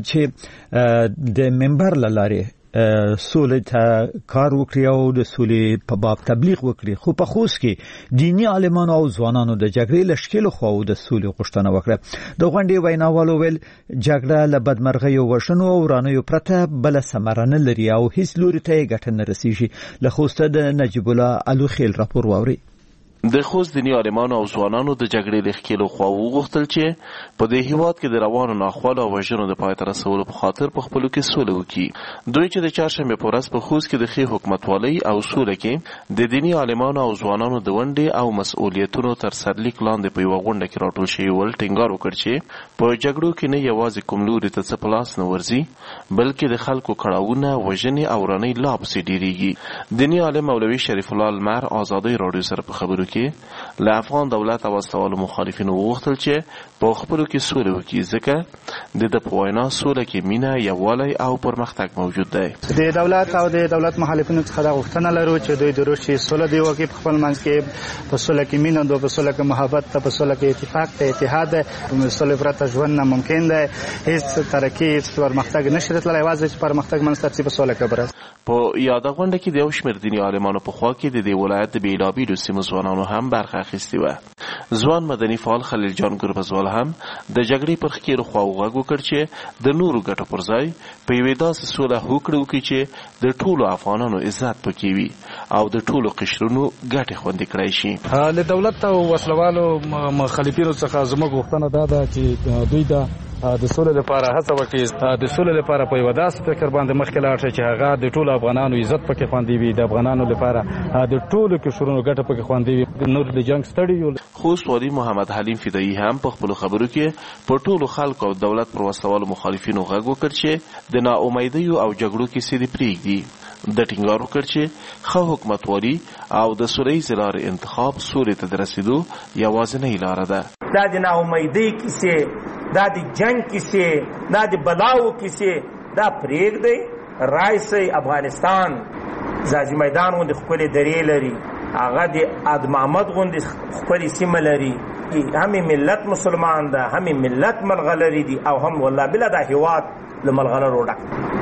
چې د منبر له لارې سولې ته کار وکړي او د سولې په باب تبلیغ وکړي. خو په خوست کې دیني عالمانو او ځوانانو د جګړې لشکلو خو د سولې غوښتنه وکړه. د غونډې ویناوالو ویل جګړه له بدمرغیو وژنو او ورانیو پرته بل ثمره نه لري او هیڅ لوري ته ګټه نه رسیږي. له خوست د نجیب الله الوخیل راپور واوري. د خوست دیني عالمانو او ځوانانو د جګړې د ښکېلو خوا وغوښتل چې په دې هیواد کې د روانو ناخوالو او وژنو د پای ته رسولو په خاطر په خپلو کې سوله وکړي. دوی چې د چهارشنبې په ورځ په خوست کې د ښې حکومتوالۍ او سوله کې د دیني عالمانو او ځوانانو د ونډې او مسؤلیتونو تر سرلیک لاندې په یوه غونډه کې راټول شوي ول ټینګار وکړ چې په جګړو کې نه یوازې کوم لوري ته څه په لاس نه ورځي بلکې د خلکو کړاوونه وژنې او ورانۍ لا پسې ډېرېږي. دیني عالم مولوي شریف الله المر ازادۍ راډیو سره په خبرو کې له افغان دولت او استوالو مخالفینو وغوښتل چې په خپلو کې سوله وکړي ځکه د ده په وینا سوله کې مینه یووالی او پرمختګ موجود دی. د دولت او د دولت مخالفینو څخه دا غوښتنه لرو چې دوی د روشي سوله دی وکړي په خپل منځ کې په سوله کې مینه ده په سوله کې محبت ده په سوله کې اتفاق ده اتحاد ده. سوله پرته ژوند ناممکن دی. هیڅ ترقي هیڅ پرمختګ نشي راتللی یوازې چې پرمختګ منځته راسي په سوله کې برس. په یاده غونډه کې د یو شمېر دیني عالمانو په خوا کې د دې ولایت د بېلابېلو سیمو ځوانانو هم برخه اخیستې وه. ځوان مدني فعال خلیل جان ګربزوال هم د جګړې پر ښکېلو خواو غږ وکړ چې د نورو ګټو پر ځای په یوې داسې سوله هوکړه وکړي چې د ټولو افغانانو عزت پکې وي او د ټولو قشرونو ګټې خوندي کړی شي. له دولت او وسلوالو مخالفینو څخه زموږ غوښتنه دا ده چې دوی د د سولې لپاره هڅه وکړي. د سولې لپاره په یوه داسې فکر باندې مخکې لاړ شي چې هغه د ټولو افغانانو عزت پکې خوندي وي د افغانانو لپاره د ټولو قشرونو ګټه پکې خوندي وي. نور د جنګ ستړي یو. خوست والي محمد حلیم فدایي هم په خپلو خبرو کې په ټولو خلکو او دولت پر وسلوالو مخالفینو غږ وکړ چې د ناامیدیو او جګړو کیسې دې پرېږدي. د ټینګار وکړ چې ښه حکومتوالي او د سوله ییزې لارې انتخاب سولې ته د رسېدو یوازینۍ لاره ده. دا د ناامیدۍ کیسې دا د جنگ کیسې دا د بلاو کیسې دا پرېږدئ راشئ. افغانستان ځاځي میدان غوندې ښکلې درې لري هغه د اد محمد غوندې ښکلې سیمه لري همې ملت مسلمان ده همې ملت ملغلرې دي او هم والله بله دا هېواد له ملغلرو ډک.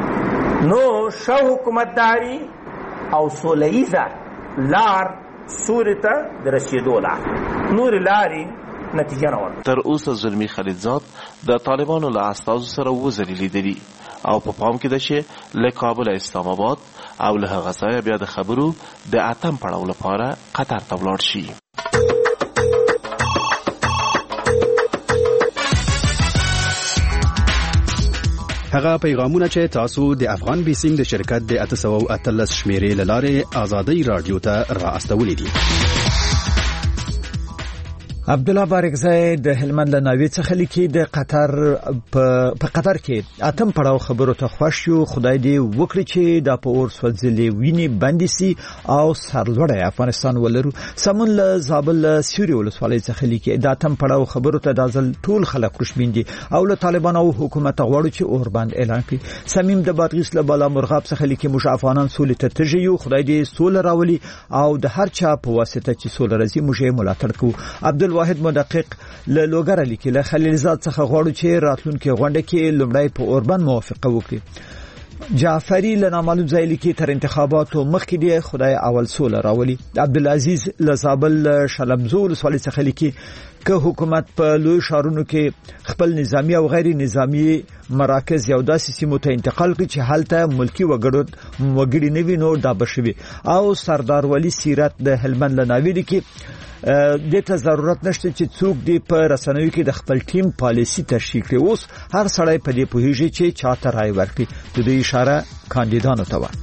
نو ښه حکومتداري او سوله ییزه لار سولې ته د رسېدو لار نورې لارې نتیجه نه ورکوي. تر اوسه زلمي خلیلزاد د طالبانو له استازو سره وزرې لیدلي او په پام کې ده چې له کابل اسلام آباد او له هغه ځایه بیا د خبرو د اتم پړاو لپاره قطر ته ولاړ شي. هغه پیغامونه چې تاسو د افغان بیسیم د شرکت د اته سوه او اتلس شمیرې له لارې ازادۍ راډیو ته را استولې دي. عبد الله بارکزی د هلمند له ناوې څخه لیکي د قطر په قطر کې اتم پړاو خبرو ته خوښ یو. خدای دې وکړي چې دا په اور سوځلې ویني بندي سي او سرلوړی افغانستان ولرو. سمون له زابل سیوري ولسوالۍ څخه لیکي د اتم پړاو خبرو ته د ځل ټول خلک خوشبین دي او له طالبان او حکومت غواړي چې اور بند اعلان کړي. سمیم د بادغیس له بالا مرغاب څخه لیکي موږ افغانان سولې ته تږي یو. خدای دې سوله راولي او د هر چا په واسطه چې سوله راځي موږ یې ملاتړ کوو. عبد واحد مدقق له لوګر لیکي له خلیلزاد څخه غواړو چې راتلونکي غونډه کې لومړی په اوربند موافقه وکړي. جعفری له نامعلوم ځای لیکي تر انتخاباتو مخکې دی خدای اول سوله راولي. عبدالعزیز له زابل شلمزو ولسوالۍ څخه لیکي که حکومت په لوی ښارونو کې خپل نظامی او غیر نظامی مراکز یو داسې سیمو ته انتقال کړي چې هلته ملکی وګړو وګړي نه وي نو دا بشوي. او سردار ولی سیرت د هلمند له ناوې لیکي د ته ضرورت نشته چې څوک دی په رسنیو کې د خپل ټیم پالیسی تشریح کړي. اوس هر سړی په دې پوهیږي چې چاته رائے ورکړي. د دې اشاره کاندیدانو ته و.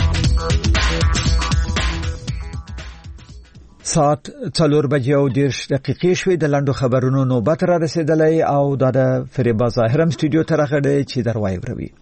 ساعت څلور بجې او دېرش دقیقې شوې. د لنډو خبرونو نوبت را رسیدلی او دا د فریبا ظاهرم سټوډیو ته راغلی چې دروای وروي.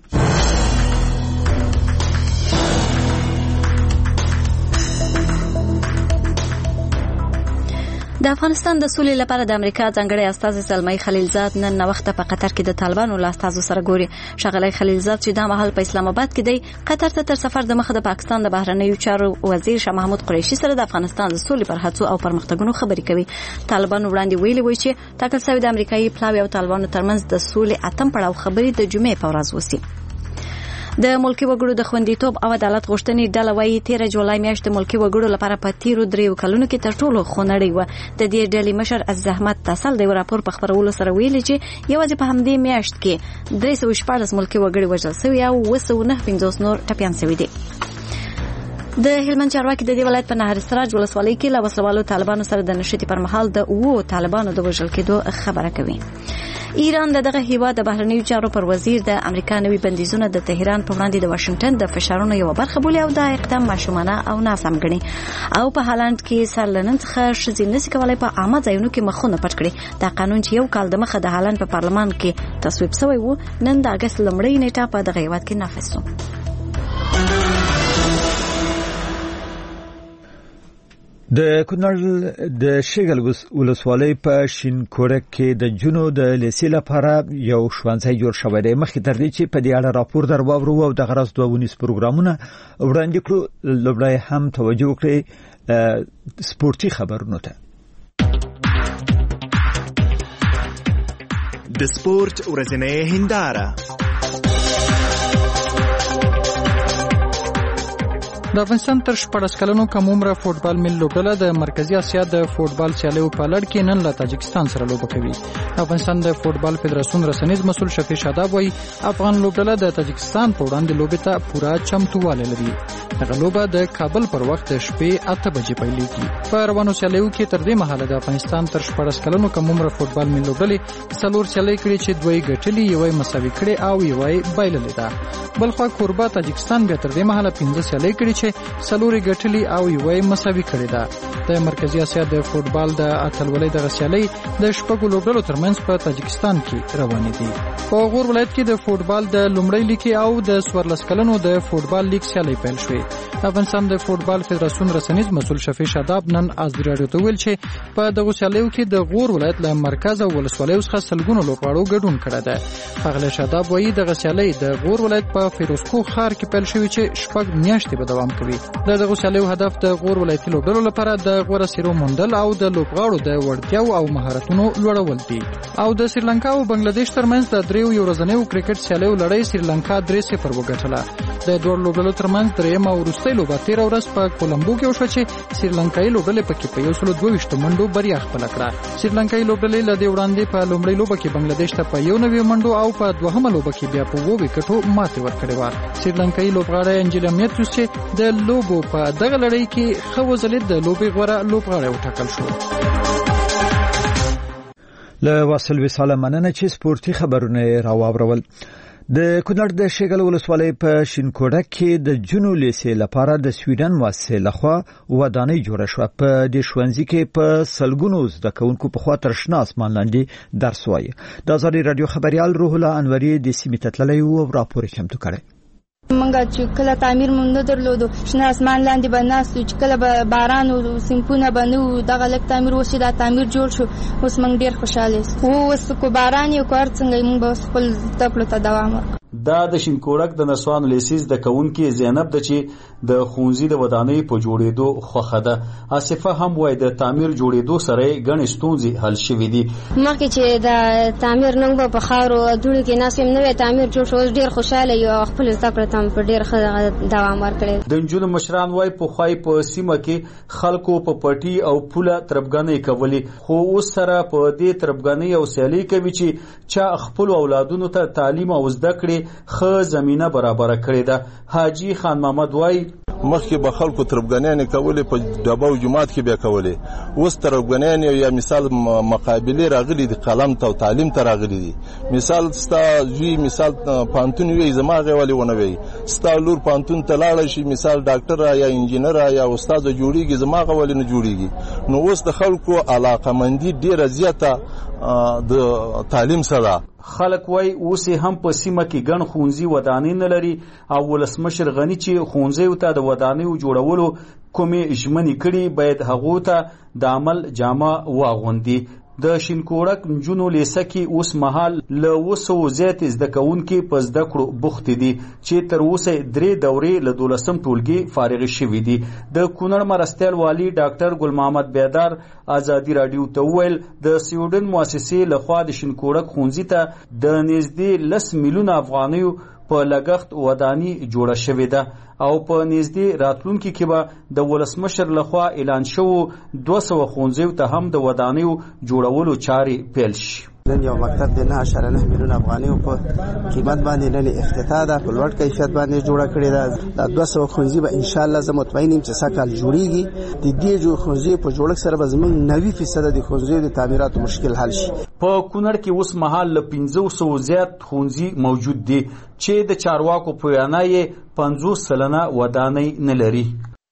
د افغانستان د سولې لپاره د امریکا ځانګړی استازی زلمی خلیلزاد نن نوښت په قطر کې د طالبانو له استازو سره ګوري. ښاغلی خلیلزاد چې دا مهال په اسلام آباد کې دی، قطر ته تر سفر د مخه د پاکستان د بهرنیو چارو وزیر شاه محمود قریشي سره د افغانستان د سولې پر هڅو او پرمختګونو خبرې کوي. طالبانو وړاندې ویلي وو چې ټاکل شوی د امریکایي پلاوي او طالبانو ترمنځ د سولې اتم پړاو خبرې د جمعې په ورځ وسی. د ملکی وګړو د خوندیتوب او عدالت غوښتنې ډله وايي تیر جولای میاشت د ملکی وګړو لپاره په تیرو دریو کلونو کې تر ټولو خونړۍ و. د دې ډلې مشر از زحمت تاسل د راپور په خبرولو سره ویلي چې یوازې په همدې میاشت کې درې سوه شپاړس ملکی وګړي وژل شوي او اوه سوه نهه پنځوس نور ټپیان شوي دي. د هلمند چارواکي د دې ولایت په نهر سراج ولسوالۍ کې له وسلوالو طالبانو سره د نښتې پر مهال د اوو طالبانو د وژل کېدو خبره کوي. ایران دغه هیواد د بهرنیو چارو پر وزیر د امریکا نوي بندیزونه د تهران په وړاندې د واشنگټن د فشارونو یو برخه بولي او دا اقدام ماشومانه او ناسم ګڼي او په هالند کې سرلنن څخه ښځې نشي کولای په عامه ځایونو کې مخونه پټ کړي. دا قانون چې یو کال د مخه د هالند په پارلمان کې تصویب شوی و، نن د اگست لومړۍ نیټه په دغه هیواد کې نافذ شو. د کونړ د شګل ولسوالۍ په شینکورک کې د جنو د لیسې لپاره یو ښوونځی جوړ شوی دی. مخکې تر دې چې په دې اړه راپور در واورو او د غرض دوه ونیس پروګرامونه وړاندې کړو، لومړی هم توجه وکړئ سپورتي خبرونو ته. د سپورت ورځنۍ هنداره. د افغانستان تر شپږ کلونو کم عمره فوټبال ملي لوبډله د مرکزی اسیا د فوټبال سیالیو په لړ کې نن له تاجکستان سره لوبه کوي. افغانستان د فوټبال فدراسیون رسنیز مسؤل شفیع شاداب وایي افغان لوبډله د تاجکستان په وړاندې لوبې ته پوره چمتووالی لري. دغه لوبه د کابل پر وخت د شپې اته بجې پیلېږي. په روانو سیالیو کې تر دې مهاله د افغانستان تر شپږ کلونو کم عمره فوټبال ملي لوبډلې څلور سیالۍ کړې چې دوی ګټلې، یوه مساوي کړې او یوه بایللې ده. بلخوا کوربه تاجکستان بیا تر دې مهاله پنځه سیالۍ کړې چې څلورې ګټلې او یوه مساوي کړې ده. د مرکزی اسیا د فوټبال د اتلولۍ دغه سیالۍ د شپږو لوبډلو ترمنځ په تاجکستان کې روانې دي. په غور ولایت کې د فوټبال د لومړۍ لیګ او د څوارلس کلنو د فوټبال لیګ سیالۍ پیل شوې. افغانستان د فوټبال فدراسیون رسنیز مسؤل شفیع شاداب نن ازدی راډیو ته ویل چې په دغه سیالیو کې د غور ولایت له مرکز او ولسوالیو څخه سلګونو لوبغاړو ګډون کړی دی. ښاغلی شاداب وایي دغه سیالۍ د غور ولایت په فیروزکو ښار کې پیل شوې چې شپږ میاشتې به دوام کوي. د دغه سیالیو هدف د غور ولایتي لوبډلو لپاره د غوره څیرو موندل او د لوبغاړو د وړتیاو او مهارتونو لوړول دي. او د سریلانکا او بنگلاديش ترمنځ د دریو یو ورځنیو کرکټ سیالیو لړۍ سریلانکا درې صفر وګټله. د دوه لوبډلو ترمنځ درېیم او وروستۍ لوبه تېره ورځ په کولمبو کې وشوه چې سریلانکایي لوبډلې پکې په یو سل دوه ویشت منډو بریا خپله کړه. سریلانکایي لوبډلې له دې وړاندې په لومړۍ لوبه کې بنگلاديش ته په یو نوي منډو او په دوهمه لوبه کې بیا په اووه وکټو ماتې ورکړې وه. سریلانکایي لوبغاړی انجیلا میتیوس چې د لوبو په دغه لړۍ کې ښه وځلېد د لوبې غوره لوبغاړی وټاکل شو. له واصل وصاله مننه چې سپورتي خبرونه راواورول. د کونړ د شګل ولسوالۍ په شینکورک کې د جنو لیسې لپاره د سویډن مؤسسې لخوا ودانۍ جوړه شوه. په دې ښوونځي کې په سلګونو زده کوونکو په خوا تر شنه اسمان لاندې درس وایي. د ازادي راډیو خبريال روح الله انوري د سیمې ته تللی و او راپور یې چمتو کړی. منګه چې کله تعمیر مونږ نه درلودو شنه اسمان لاندې به ناستو چې کله به باران او سیمپونه به نه وو دغه لږ تعمیر وشي دا تعمیر جوړ شو اوس موږ ډېر خوشحاله یو اوس کو باران یو کار څنګه موږ به خپل زده کړو ته دوام ورکړو. دا د شینکورک د نسوان لیسیز د کونکي زینب د چې د خونزي د ودانۍ په جوړېدو خوخه ده. آصفه هم وای د تعمیر جوړېدو سره غنې ستونزې حل شوې دي. مخکې چې د تعمیر نن په خاورو دوړو کې ناسم نوې تعمیر جوړ شو ډېر خوشاله یو خپل زده کړو ته په ډېر ښه دوام ورکړي. د نجونو مشران وای په خوای په سیمه کې خلکو په پټي او پوله تربګنۍ کولې خو اوس سره په دې تربګنۍ او سیالي کوي چې چا خپل اولادونو ته تعلیم او زده کړې خو زمينه برابر کړې ده. حاجی خان محمد وای مخکې به خلکو تربګنیانې کولې په ډبه او جومات کې بیا کولې، اوس تربګنیانې یا مثال مقابلې راغلي دي، قلم ته او تعلیم ته راغلي دي. مثال ستا زوی مثال پانتون وی زما غوالي ونه وی، ستا لور پانتون ته لاړ شي مثال ډاکټر یا انجینر یا استاد جوړیږي، زما غوالي نه جوړیږي. نو اوس د خلکو علاقمندي ډیره زیاته د تعلیم سره. خلک وای اوس هم په سیمه کې ګڼ ښوونځي ودانۍ نه لري او ولسمشر غني چې ښوونځیو ته د ودانیو جوړولو کومې ژمنې کړي باید هغو ته د عمل جامه واغوندي. د شینکوړک نجونو لیسه کې اوس مهال له اوه سوو زیات زده کوونکي په زده کړو بوختې دي چې تر اوسه درې دورې له دولسم ټولګي فارغې شوي دي. د کونړ مرستیال والي ډاکټر ګل محمد بیدار ازادي راډیو ته وویل د سویډن مؤسسې لخوا د شینکوړک ښوونځي ته د نږدې لس میلیونه افغانیو په لګښت وداني جوړه شوې ده او په نږدې راتلونکي کې به د ولسمشر لخوا اعلان شوو دوه سوه ښوونځیو ته هم د ودانیو جوړولو چارې پیل شي. نن یو مکتب د نه اشاریه نه میلیونه افغانیو په قیمت باندې نن افتتاح ده، په لوړ کیفیت باندې جوړه کړې ده. دا دوه سوه ښوونځي به انشاءالله زه مطمئن یم چې سږ کال جوړیږي. د دې جو ښوونځیو په جوړښت سره به زموږ نوي فیصده د ښوونځیو د تعمیراتو مشکل حل شي. په کونړ کې اوس مهال له پنځه سوو زیات ښوونځي موجود دي چې د چارواکو په وینا یې پنځوس سلنه ودانۍ نه لري.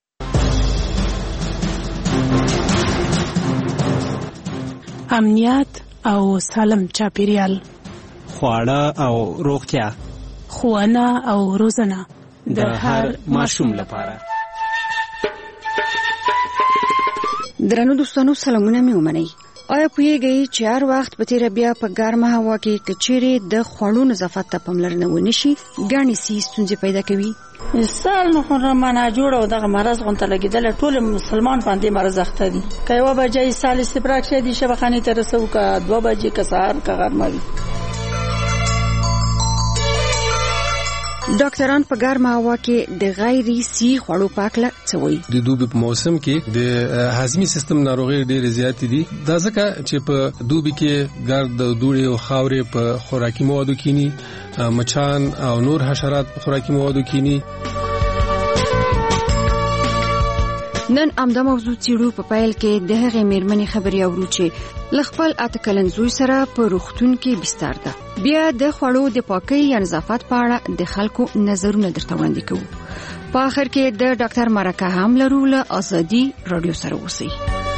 امنیت او سالم چاپیریال، خواړه او روغتیا، ښوونه او روزنه د هر ماشوم لپاره. درنو دوستانو سلامونه مې ومنئ. آیا پوهیږئ چې هر وخت په تیره بیا په ګرمه هوا کې کچېرې د خوړو نظافت ته پاملرنه ونه شي ګڼې سي ستونزې پیدا کوي؟ سال نو خو رمانه جوړه او دغه مرض غونته لګېدل ټول مسلمان باندې مرض اخته دي. که یوه بجې سال استفراق شي دي شبخانې ته رسو، که دوه بجې که سهار که غرمه وي. ډاکټران په ګرمه هوا کې د غیر سی خوړو په اړه څه وایي؟ د دوبي په موسم کې د هاضمي سیستم ناروغۍ ډېرې زیاتې دي. دا ځکه چې په دوبي کې ګرد د دوړې او خاورې په خوراکي موادو کینی، مچان او نور حشرات په خوراکي موادو کینی. نن امدا موضوع چیرو په پایل کې د هغې میرمنې خبرې اورو چې ل خپل اته کلن زوی سره په روغتون کې بستر ده. بیا د خوړو د پاکۍ یا نظافت په اړه د خلکو نظرونه درته وړاندې کوو. په اخر کې د ډاکټر مرکه هم لرو له ازادي رادیو سره اوسئ.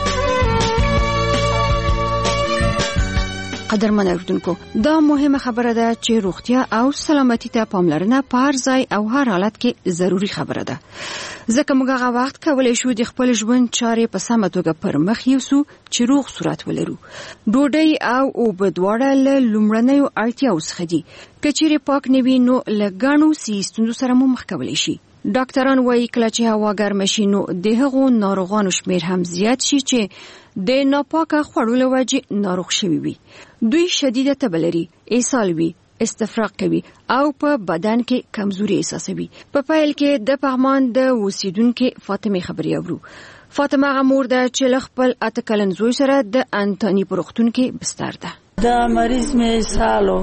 قدرمن اوردونکو، دا مهمه خبره ده چې روغتیا او سلامتی ته پاملرنه په هر ځای او هر حالت کې ضروری خبره ده. ځکه موږ هغه وخت کولای شو د خپل ژوند چارې په سمه توګه پر مخ یوسو چې روغ صورت ولرو. ډوډۍ او اوبه دواړه له لومړنیو اړتیاوو څخه دي. که چیرې پاک نه وي نو له ګڼو ستونزو سره مو مخ کولی شي. ډاکټران وایي کله چې هوا ګرمه شي نو د هغو ناروغانو شمیر هم زیات شي چې د ناپاکه خوړو له وجې ناروغ شوي وي. دوی شدیده تبه لري، اسهال وي، استفراق کوي او په بدن کې کمزوري احساسوي. په پیل کې د پغمان د اوسیدونکو فاطمه خبرې اورو. فاطمه غمور ده چې ل خپل اته کلن زوی سره د انټونی پروختون کې بستر ده. دا مریض مې اسهالو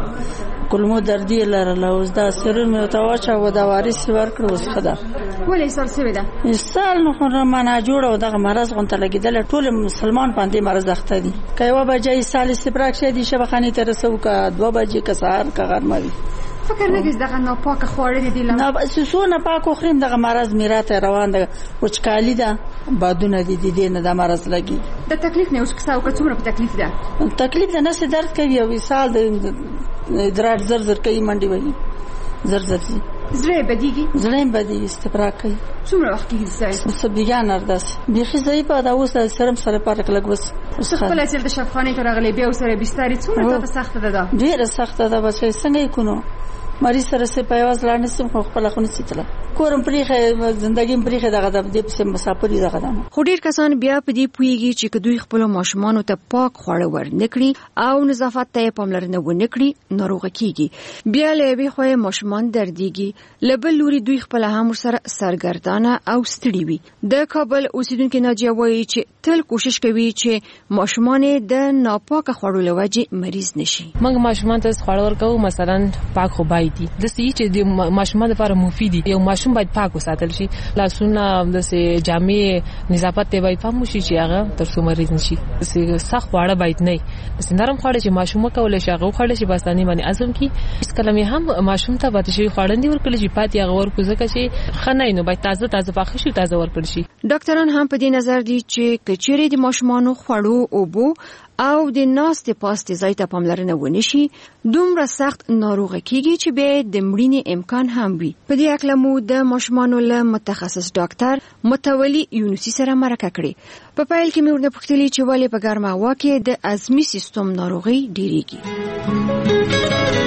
کلمو دردی لرله، اوس دا سرور مې ورته واچاوه، دا وارث یې ورکړه، اوس ښه ده. ولې اسهال شوې ده؟ اسهال نو خو رمانه جوړه او دغه مرض غونته لګېدلی ټول مسلمان باندې مرض اخته دي. که یوه بجې اسهال استفراق شي دي شبخانې ته رسو، که دوه بجې که سهار که غرمه وي. فکر نه کېږي دغه ناپاکه خواړه دي نه څو ناپاک وخوریم دغه مرض مې راته روان ده. وچکالي ده، بادونه دي، د دې نه دا مرض لګي. د تکلیف نه اوس کیسه وکړه څومره په تکلیف ده؟ تکلیف د نس درد کوي او اسهال د ادرار زر زر کوي، منډې وهي زر زر ځي. زړه یې بدېږي؟ زړه یې بدېږي، استفراق کوي. څومره وخت کېږي ځای؟ څه بیګانه داسې بیخي ضعیفه ده. اوس د سرم سره پارک لږ بس خپله چې د شفخانې ته راغلی بیا ورسره بستر یې څومره تاته سخته ده؟ دا ډېره سخته ده بچی، څنګه یې کړو؟ مریض سره سه په یواز لاړ نسم، خو خپل خو نسی تله کورم پریخه زندګیم پریخه دغه د دې په مسافرې دغه ده. خو ډیر کسان بیا په دې پویږي چې دوی خپل ماشومان ته پاک خواړه ورنکړي او نظافت ته پاملرنه ونکړي ناروغ کیږي. بیا له وی خو ماشومان درديږي، لبل لوري دوی خپل هم سره سرګردانه او ستړي وي. د کابل اوسیدونکو ناجیه وایي چې تل کوشش کوي چې ماشومان د ناپاک خوړو لوجه مریض نشي. موږ ماشومان ته خوړ ورکو، مثلا پاک خو باید دي د سې چې د ماشومان لپاره مفید دي. یو ماشوم ماشوم باید پاک وساتل شي لاسونه د سه جامې نظافت ته باید پام وشي چې هغه تر څو مریض نشي سه سخت واړه باید نه بس نرم خواړه چې ماشوم کولای شي هغه خواړه شي باسانی باندې ازم کی اس کلمې هم ماشوم ته باید شي خواړندې ورکړي چې پاتې هغه ورکو ځکه چې خنه نه باید تازه تازه پاخه شي تازه ورکړي شي. ډاکټران هم په دې نظر دي چې کچېرې د ماشومانو خوړو او بو او د ناست پاستې ځای ته پاملرنه ونشي دومره سخت ناروغه کیږي چې به د مړینې امکان هم وي. په دې اړه مو د ماشومانو له متخصص ډاکټر متولي یونسي سره مرکه کړې. په پیل کې مې ورته پوښتلې چې ولې په ګرمه هوا کې د هضمي سیستم ناروغي ډېریږي.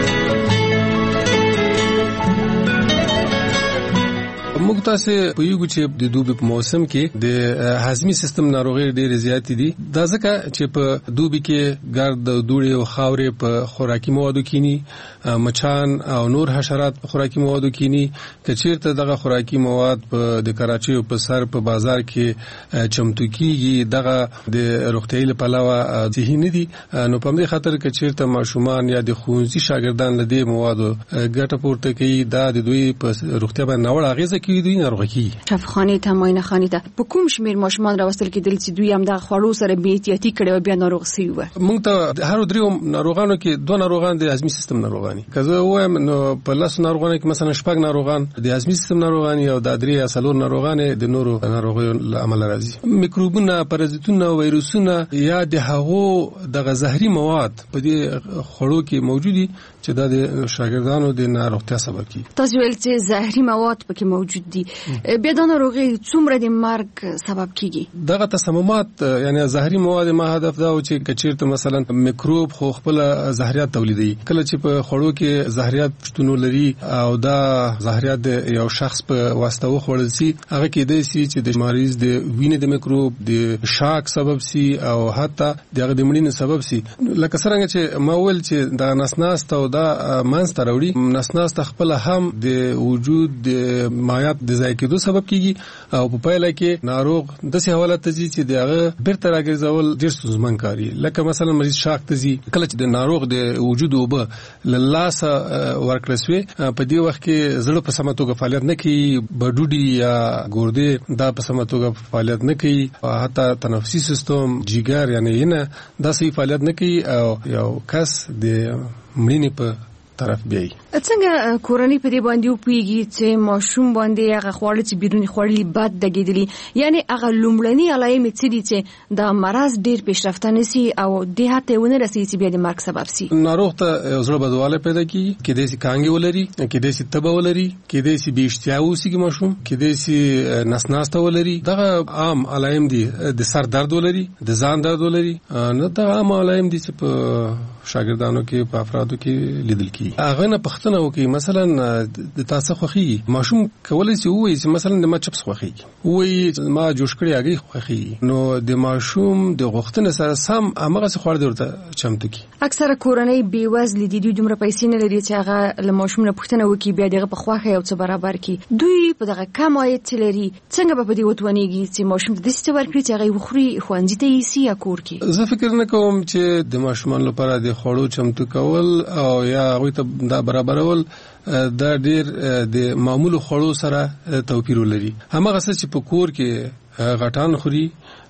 موږ تاسو په یو چې د دوبي په موسم کې د هضمي سیستم ناروغي ډېرې زیاتې دي. دا ځکه چې په دوبي کې ګرد دوړې او خاورې په خوراکي موادو کې مچان او نور حشرات په خوراکي موادو کې کچیرته دغه خوراکي مواد په د کراچي او په سر په بازار کې چمتو کیږي دغه د روغتیايي لپاره ذهني نه دي. نو په دې خاطر کچیرته ماشومان یا د ښوونځي شاګردان له دې موادو ګټه پورته کوي دا د دوی په روغتیا باندې ناوړه اغیزه کوي دوی ناروغي کوي. شفاخانه ته ماینه خانه ته په کوم شمیر ماشومان راوستل کېدل چې دوی هم د خوړو سره بې احتیاطي کړي او بیا ناروغ شي و. موږ ته هر درې ناروغانو کې دوه ناروغان د هضمي سیستم ناروغان دي. کله وایم نو په لاس ناروغانو کې مثلا شپږ ناروغان د هضمي سیستم ناروغان او د درې یا څلور ناروغان د نورو ناروغیو له امله راځي. میکروبونه پرازیتونه وایروسونه یا د هغو د غزهري مواد په دې خوړو کې موجودي چې د شاګردانو د ناروغتیا سبب کیږي. تاسو ویل چې زهري مواد پکې موجود دي بیا د ناروغي څومره د مرګ سبب کیږي؟ دغه تسممات یعنی زهري مواد ما هدف دا و چې کچیرته مثلا میکروب خو خپل زهريات تولیدوي. کله چې په خوړو کې زهريات شتون لري او دا زهريات یو شخص په واسطه وخوړل شي هغه کې د سي چې د مریض د وینې د میکروب د شاک سبب سي او حتی دغه د مړینې سبب سي. لکه څنګه چې ما ول چې د نسناست او دا منځ ته راوړي نسناست خپل هم د وجود د مایات د ځای کېدو سبب کیږي او په پایله کې ناروغ د سي حواله ته چې دغه بیرته راګرځول ډېر ستونزمن کاری. لکه مثلا مریض شاک ته ځي کله چې د ناروغ د وجود وبه لاسه ورکړل شوی په دې وخت کې زړه په سمه توګه فعالیت نه کوي بډوډي یا ګردې دا په سمه توګه فعالیت نه کوي حتی تنفسي سیستم جګر یعنی نه دا صحیح فعالیت نه کوي او یو کس د مړینې په طرف بیاي. څنګه کورنۍ په دې باندې وپیږي چې ماشوم باندې هغه خواړه چې بیرونی خوړلي بد دګیدلی یعنی هغه لومړنی علایم چې دي چې د مرض ډیر پیشرفته نسی او د هته ونه رسي چې بیا د مرګ سبب سي. ناروغ ته زړه بدواله پیدا کیږي کې د سي کانګي ولري کې د سي تبه ولري کې د سي بیشتیا وسیږي ماشوم کې د سي نسناسته ولري. دغه عام علایم دي د سر درد ولري د ځان درد ولري نه دا عام علایم دي چې په شاګردانو کې په افرادو کې لیدل کیږي. هغه نه پښتنه وکي مثلا د تاسو خوخي ماشوم کولای شي وایي چې مثلا د ما چپس خوخي وایي ما جوش کړی هغه خوخي نو د ماشوم د غوښتنې سره سم هغه څه خور درته چمته کی. اکثره کورنۍ بي وزل دي دوی دومره پیسې نه لري چې هغه له ماشوم نه پښتنه وکي بیا دغه په خوخه یو څه برابر کی. دوی په دغه کم عاید لري څنګه به دې وتونیږي چې ماشوم د دې څه ورکړي چې هغه وخوري خوانځي ته یې سي یا کور کې. زه فکر نه کوم چې د ماشومان لپاره د خوړو چمتو کول او یا هغه ته دا برابرول دا ډیر د معمول خوړو سره توپیر لري. همغه څه چې په کور کې غټان خوري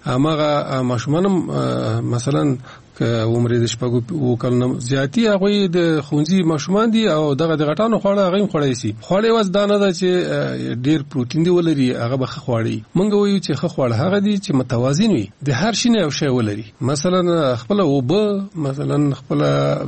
همغه ماشومان مثلا که عمر د شپږو وکړنه زیاتی هغه د خونځي ماشومان دي او دغه د غټانو خوړه هغه خوړای شي. خوړې واز دانه ده چې ډیر پروتین دی ولري هغه به خوړی. مونږ وایو چې خوړ هغه دي چې متوازن وي د هر شي نه یو شی ولري. مثلا خپل اوبه مثلا خپل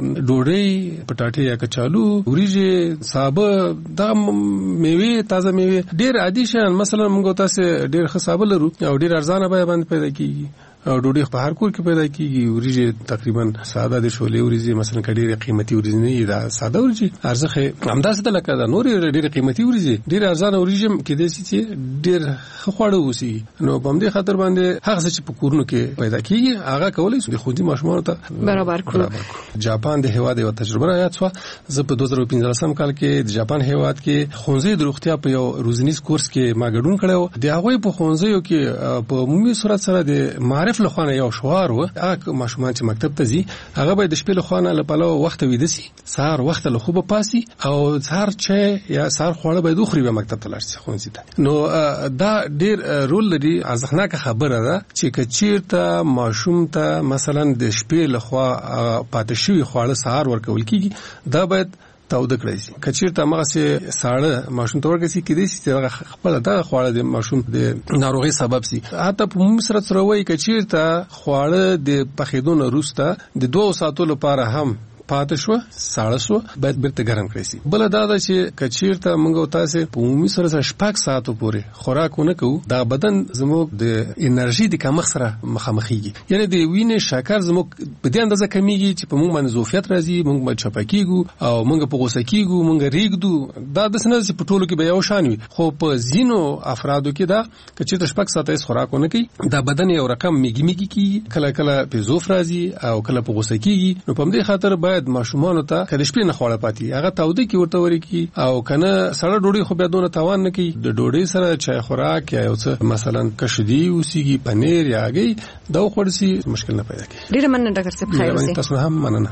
ډوډۍ پټاټې یا کچالو وریجې سابه دا میوه تازه میوه ډیر عادي شان مثلا مونږ تاسو ډیر خصابه لرو او ډیر ارزانه به باندې پیدا کیږي او ډوډۍ په هر کور کې پیدا کیږي. وریجې تقریبا ساده د شولې وریجې مثلا کډېره قیمتي وریجې نه دا ساده وریجې ارزخه همداسې د لکه دا نور ډېر قیمتي وریجې ډېر ارزانه وریجې کې د سي ډېر خواړه وسی. نو په دې خاطر باندې هغه چې په کورونو کې پیدا کیږي هغه کولای شي د خوندي ماشومان ته برابر کړو. جاپان د هیواد یو تجربه راځي چې زه په دوه زره پنځلسم کال کې د جاپان هیواد کې خونځي د روغتیا په یو روزنیز کورس کې ما ګډون کړو. د هغه په خونځیو کې په عمومي صورت سره د معارف له خانه یو شوار و هغه ماشومان چې مکتب ته ځي هغه به د شپې له خانه له پلو وخت ویده سي سهار وخت له خوبه پاسي او سهار چې یا سهار خوړه به دوخري به مکتب ته لاړ شي خونځي ته نو دا ډیر رول لري ارزښتناک خبره ده چې کچیرته ماشوم ته مثلا د شپې له خوا پاتې شوی خواړه سهار ورکول کیږي دا باید تاوده کړی شي کچیرته هغه سي ساړه ماشوم ته ورګسي کېدی چې خپل دا خواړه د ماشوم د ناروغي سبب سي حتی په مصر سره وایي کچیرته خواړه د پخېدو نه وروسته د دوه ساعتو لپاره هم پاتې شو ساړه شو باید بیرته ګرم کړی شي بل دا ده چې کچیرته موږ تاسو په عمومي سره شپږ ساعتو پورې خوراک ونه کوو دا بدن زموږ د انرژي د کمښت سره مخامخېږي یعنی د وینې شکر زموږ په دې اندازه کمیږي چې په موږ باندې ظرفیت راځي موږ باندې چپکیږو او موږ په غوسه کېږو موږ ریګدو دا د سنځ په ټولو کې به یو شان وي خو په زینو افرادو کې دا کچیرته شپږ ساعته خوراک ونه کوي دا بدن یو رقم میګي میګي کیږي کله کله په ظرف راځي او کله په غوسه کېږي نو په دې خاطر باید ماشومان ته کله شپې نه خوړه پاتې هغه تاوده کی ورته ورکی او کنه سړه ډوډۍ خو بیا دونه توان نه کوي د ډوډۍ سره چای خوراک یا یو څه مثلا کشدي اوسېږي پنیر یا هګۍ دا خورسي مشکل نه پیدا کوي ډیر مننه ډاکټر صاحب خیر اوسئ تاسو هم مننه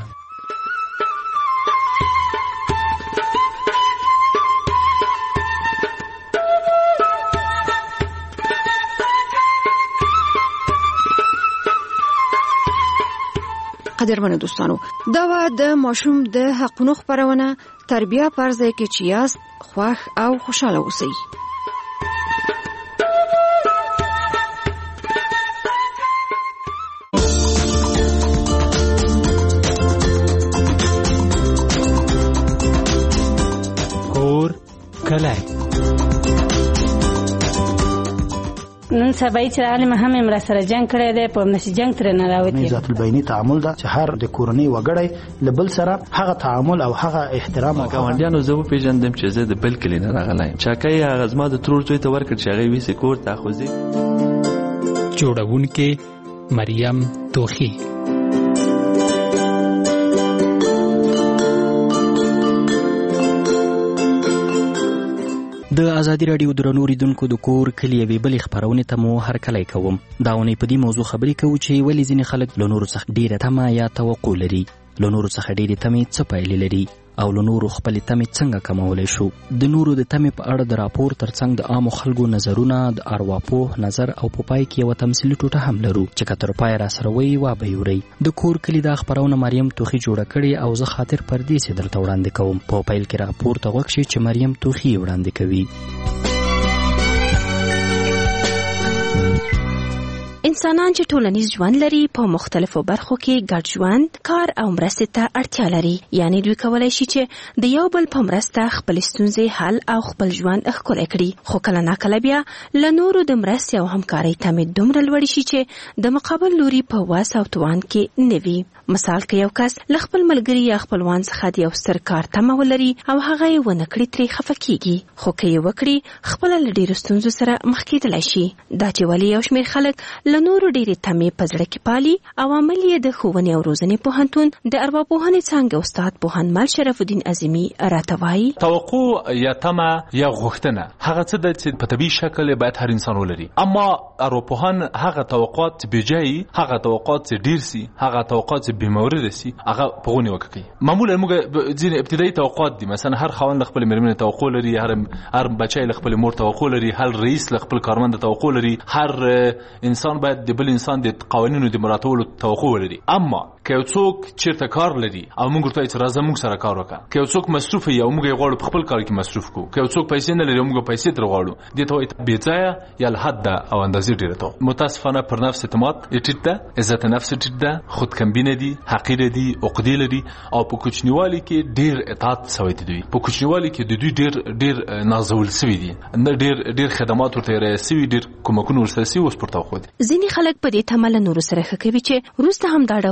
قدرمنو دوستانو دا و د ماشوم د حقونو خبرونه تربیه پرځای کې چې یاست خوښ او خوشاله اوسئ کور کلی نن سبا چې عالم هم امر سره جنگ کړی دی په نشي جنگ تر نه راوتی ذات البینی تعامل دا چې هر د کورنۍ وګړی لبل سره هغه تعامل او هغه احترام او ګاونډیانو زه په پیژندم چې زه د بل کلی نه راغلایم چاکای هغه زما د ترور زوی ته ورکړ چې هغه وی سکور تاخذي جوړونکې مریم توخی د ازادي رادیو درنو ریدونکو د کور کلی وی بل خبرونه ته مو هر کله کوم دا ونی په دې موضوع خبرې کوي چې ولې ځینې خلک له نورو څخه ډیره تمه یا توقع لري له نورو څخه ډیره تمه څه پایلې لري او له نورو خپل تمه څنګه کمولای شو د نورو د تمه په اړه د راپور ترڅنګ د عام خلکو نظرونه د ارواپوه نظر او په پای کې یو تمثيلي ټوټه هم لرو چې کتر پای را سره وی وا به یوري د کور کلی د خبرونه مریم توخی جوړه کړي او زه خاطر پردي سي درته وړاندې کوم په پایل کې راپور ته وښی چې مریم توخی وړاندې کوي انسانان چې ټولنیز ژوند لري په مختلفو برخو کې ګډ ژوند کار او مرستې ته اړتیا لري یعنی دوی کولای شي چې د یو بل په مرسته خپل ستونزې حل او خپل ژوند ښکلی کړي خو کله ناکله بیا له نورو د مرستې او همکارۍ تمې دومره لوړې شي چې د مقابل لوري په واس او توان کې نه وي مثال که یو کس له خپل ملګري یا خپلوان څخه د یو ستر کار تمه ولري او هغه یې ونه کړي ترې خفه کیږي خو که یې وکړي خپله له ډېرو ستونزو سره مخ کېدلی شي دا چې ولې یو شمېر خلک له نورو ډېرې تمې په زړه کې پالي عوامل یې د ښوونې او روزنې پوهنتون د ارواپوهنې څانګې استاد پوهنمل شرف الدین عظیمي راته وایي توقع یا تمه یا غوښتنه هغه څه ده چې په طبیعي شکل باید هر انسان ولري اما ارواپوهان هغه توقعات بیجایي هغه توقعات چې ډېر سي هغه توقعات چې بېمورده سي هغه په غونې وکړي معمولا موږ ځینې ابتدایي توقعات دي مثلا هر خاوند له خپلې مېرمنې توقع لري هر هر بچی له خپلې مور توقع لري هر رئیس له خپل کارمند توقع لري هر انسان باید د بل انسان د قوانینو د مراعاتولو توقع ولري اما که یو څوک چیرته کار لري او موږ ورته چې راځه موږ سره کار وکړه که یو څوک مصروف وي او موږ یې غواړو په خپل کار کې مصروف کړو که یو څوک پیسې نه لري او موږ پیسې ترې غواړو دې ته وایي بېځایه یا الحده او اندازې ډېره ده متاسفانه پر نفس اعتماد ټیټ ده عزت نفس ټیټ ده خودکمبینه دي حقیره دي عقدې لري او په کوچنیوالي کې ډېر اطاعت سوی دي په کوچنیوالي کې د دوی ډېر ډېر نازول سوي دي ډېر ډېر خدمات ورته رسوي ډېر کومکونه ورسره سوي اوس پر توقع دي ځینې خلک په دې تمه له نورو سره ښه کوي چې وروسته هم دا ډول تمې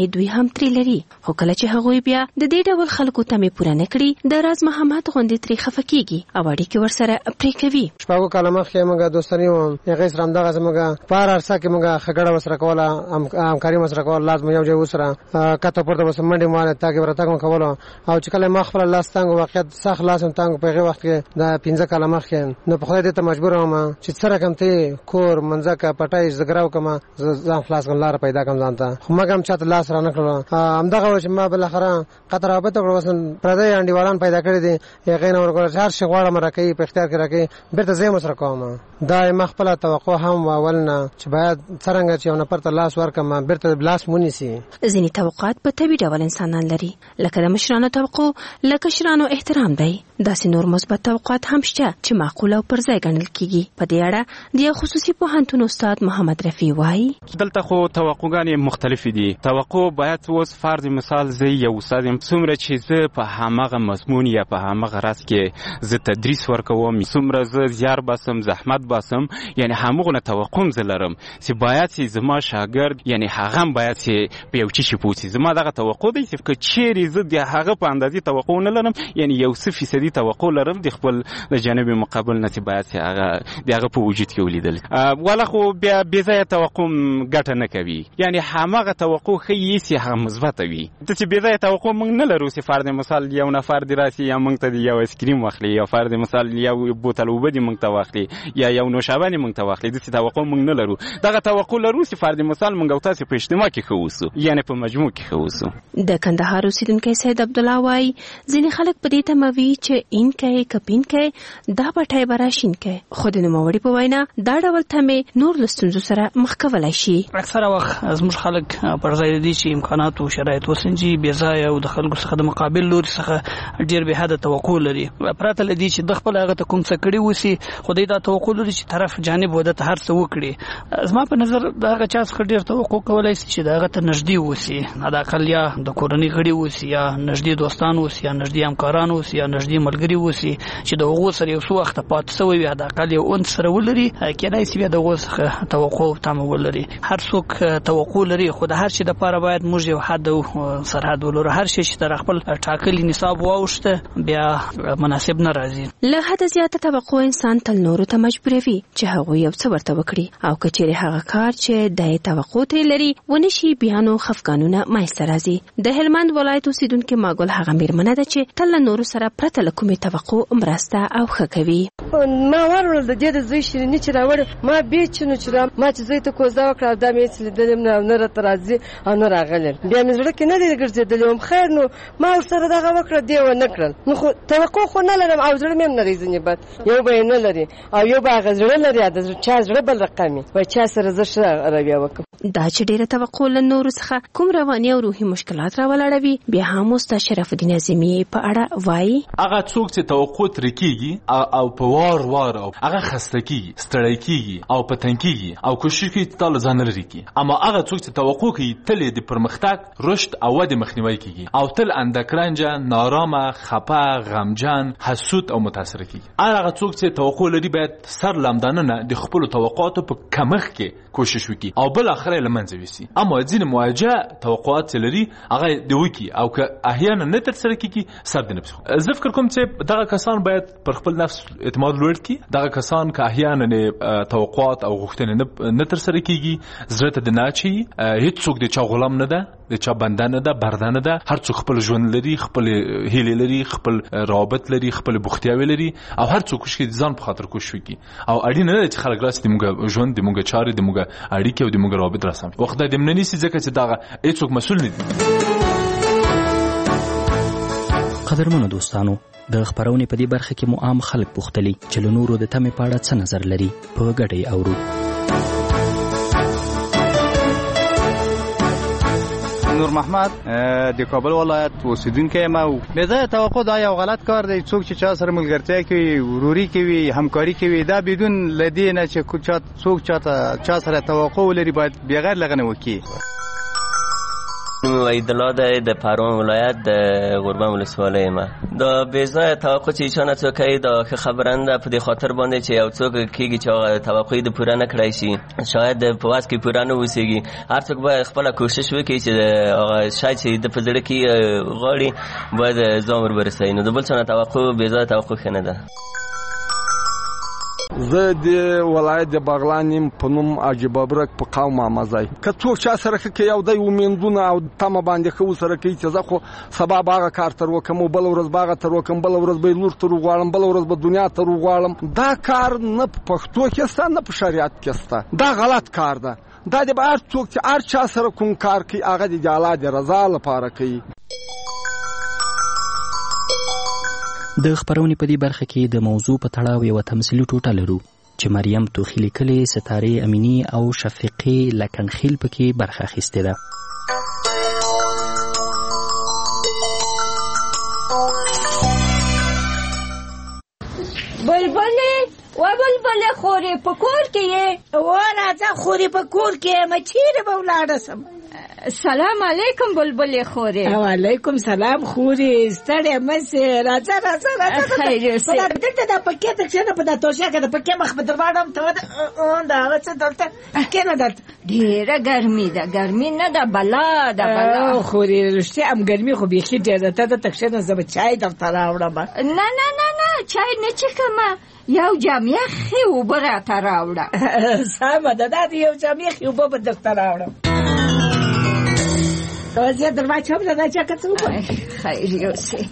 تمې دوی هم ترې لري. خو کله چې هغوی بیا د دې ډول خلکو تمې پوره نه کړي د راز محمد غوندې ترې خفه کیږي او اړیکې ورسره پرې کوي. شپږو کاله مخکې موږ دوستاني وم هغې سره همدغه زموږ په هر عرصه کې موږ خګړه ورسره کوله همکاري ورسره کوله لازم یو ځای ورسره کته پورته به منډې مالې تاګې ورتګ مو کولو او چې کله ما خپله لاس تنګ واقعیت سخت لاس هم تنګ په هغې وخت کې د پنځه کاله مخکې نو په خدای دې ته مجبور وم چې څه رقم ته کور منځکه پټۍ زګرا وکړم ځان خلاص کړم لاره پیدا کړم ځان ته خو موږ هم چاته لاس را نه کړلو همدغه و چې ما بالاخره قطر رابطه کړه اوس پردی انډیوالان پیدا کړي دي هغې نه ورکړه چې هر شي غواړم راکوي په اختیار کې راکوي بېرته زه یې ورسره کوم. دا ما خپله توقع هم اول نه چې باید څرنګه چې یو نفر ته لاس ورکړم بېرته لاس ونیسي. ځینې توقعات په طبیعي ډول انسانان لري لکه د مشرانو توقع له کشرانو احترام دی. داسې نور مثبت توقعات هم شته چې معقول او پر ځای ګڼل کیږي. په دې اړه د یو خصوصي پوهنتون استاد محمد رفیع وایي دلته خو توقعګانې مختلفې دي. توقع باید اوس فرض مثال زه یو استاد یم څومره چې زه په هماغه مضمون یا په هماغه راز کې زه تدریس ورکوم څومره زه زیار باسم زحمت باسم یعنی همغه توقع زه لرم چې باید چې زما شاګرد یعنی هغه باید چې په یو چی پوه شي. زما دغه توقع دی چې چیرې زه د هغه په اندازې توقع نه لرم یعنی یو څه فیصدي توقع لرم د خپل د جانب مقابل نه چې باید چې هغه د هغه په وجود کې ولیدل ولا خو بیا بې ځایه توقع ګټه نه کوي یعنی هماغه توقع ښیي چې هغه مثبته وي. ته چې بې ځایه توقع موږ نه لرو چې فرض مثال یو نفر دې راسي یا موږ ته د یو ایسکریم واخلي یا فرض مثال یو بوتل اوبه دې موږ ته واخلي یا یو نوشابه موږ ته واخلي داسې توقع موږ نه لرو. دغه توقع لرو چې فرض مثال موږ او تاسې په اجتماع کې ښه اوسو یعنی په مجموع کې ښه اوسو. د کندهار اوسیدونکی سید عبدالله وایي ځینې خلک په دې تمه وي چې اینکی که پینکی دا پټی به راشینکی خو د نوموړي په وینا دا ډول تمې نور له ستونزو سره مخ کولی شي. اکثره وخت زموږ خلک پر ځای د دې چې امکانات او شرایط وسنجي بې ځایه او د خلکو څخه د مقابل لوري څخه ډېر بې حده توقع لري پرته له دې چې د خپل هغه ته کوم څه کړي وسي خو دوی دا توقع لري چې طرف جانب وده ته هر څه وکړي. زما په نظر د هغه چا څخه ډېر توقع کولی شي چې د هغه ته نږدې وسي حداقل یا د کورنۍ غړي وسي یا نږدې دوستان وسي یا نږدې همکاران وسي یا نږدې ملګري وسي چې د هغو سره یو څه وخته پاتې شوی وي حداقل یو اونس سره ولري کېدای شي بیا د هغو څخه توقع او تمه ولري. هر څوک توقع لري خو د هر شي دپاره باید موږ یو حد او سرحد ولرو. هر شي چې تر خپل ټاکلي نصاب واوښته بیا مناسب نه راځي. له حده زیاته توقع انسان تل نورو ته مجبوروي چې هغوی یو څه ورته وکړي او که چیرې هغه کار چې د توقع ترې لري ونه شي بیا نو خفګانونه منځته راځي. د هلمند ولایت اوسیدونکې ماګل هغه مېرمنه ده چې تل له نورو سره پرته له کومې توقع مرسته او ښه کوي. ما وروړل د دې د زوی شیریني چې راوړې ما بیا چې نو چې ما چې زوی ته کوزده وکړه او دا مې هېڅ لیدلې نه او نه راته راځي او نه راغلی بیا مې زړه کې نه دی ګرځېدلی وم خیر نو ما ورسره دغه وکړه دی ونه کړل نو خو توقع خو نه لرم او زړه مې هم نه لري ځینې بد یو به یې نه لري او یو به هغه زړه لري د چا زړه بل رقم وي وایي چا سره زه ښه رویه وکړم. دا چې ډېره توقع له نورو څخه کوم رواني او روحي مشکلات راولاړوي بیا هم استاد شرف الدین اعظمي په اړه وایي هغه څوک چې توقع ترې کېږي او په وار وار او هغه خسته کېږي ستړی کېږي او په تنګ کېږي او کوشش کوي چې تا له ځانه لرې کړي اما هغه څوک چې توقع کوي تل یې د پرمختګ رشد او ودې مخنیوی کېږي او تل اندکرنجه نارامه خفه غمجن حسود او متاثره کېږي. هغه څوک چې توقع لري باید سر لمدانه نه د خپلو توقعاتو په کمښت کې کوشش وکړي او بل اخر له منځه ویسي. اما ځینې مواجهه توقعات لري هغه د وکي او که احیانا نه تر سره کیږي سر د نفس. زه فکر کوم چې دغه کسان باید پر خپل نفس اعتماد لوړ کړي. دغه کسان که احیانا توقعات او غوښتنې نه تر سره کیږي زړه ته د ناچي هیڅ څوک د چا غلام نه ده د چا بنده نه ده برده نه ده. هر څوک خپل ژوند لري خپل هیلې لري خپل روابط لري خپل بوختیاوي لري او هر څوک کوشش کوي ځان په خاطر کوشش وکړي او اړین نه ده چې خلک راسي د موږ ژوند د موږ چارې د موږ اړیکې او د موږ روابط راسم وخت د منني سي ځکه چې دغه هیڅ څوک مسؤل نه دي. قدرمنو دوستانو د خبرونې په دې برخه کې مو عام خلک پوښتلي چې له نورو د تمې په اړه څه نظر لري په ګډه یې اورو. نور محمد د کابل ولایت اوسیدونکی یم او بې ځایه توقع دا یو غلط کار دی. څوک چې چا سره ملګرتیا کوي وروري کوي همکاري کوي دا بدون له دې نه چې څوک چاته چا سره توقع ولري باید بېغیر له هغه نه وکړي. وحید الله ده د پروان ولایت د غربان ولسوالۍ ما دا بېځایه توقع چې ایشان څوک کوي دا ښه خبره نه ده په دې خاطر باندې چې یو څوک کېږي چې هغه توقع یې د پوره نه کړی شي شاید په وس کې پوره نه اوسېږي هر څوک باید خپله کوشش وکړي چې هغه شی چې د په زړه کې غواړي باید ځان ور ورسوي نو د بل چا نه توقع بېځایه توقع ښه نه ده. زه د ولایت د بغلان یم په نوم عجیب ابرک په قوم مامزای که څوک چا سره کې یو دی ومیندونه او تمه باندې خو سره کوي چې زه خو سبا باغه کار تر وکم بل ورځ باغه تر وکم بل ورځ به لور تر غواړم بل ورځ به دنیا تر غواړم دا کار نه په پښتو کې ست نه په شریعت کې ست دا غلط کار ده دا د بهر څوک چې هر چا سره کوم کار کوي هغه د جاله د رضا لپاره کوي. د خبرونې په دې برخه کې د موضوع په تړاو یو تمثیلي ټوټه لرو چې مریم توخی لیکلې ستارې امینی او شفیقې لکنخیل پکې برخه اخیستې ده. بلبلې و بلبلې خورې په کور کې یې و راځه خورې په کور کې یم چیرې به ولاړه سم. سلام علیکم بلبلې خورې. وعلیکم سلام خورې ستړې مه سې راځه راځه راځه خیر اوسې دلته دا پکې ته کښېنه په دا توشکه کې د پکې مخ به در واړم ته دا هغه څه دلته کښېنه دلته ډېره ګرمي ده ګرمي نه ده بلا ده بلا خورې رښتیا هم ګرمي خو بیخي ډېره ته دلته کښېنه زه به چای درته راوړم. نه نه نه نه چای نه څښمه یو جام یخې اوبه راته راوړه. سمه ده دا د یو جام یخې اوبه به درته راوړم. زه در واچوم نه چې که څه وکړم. خیر اوسې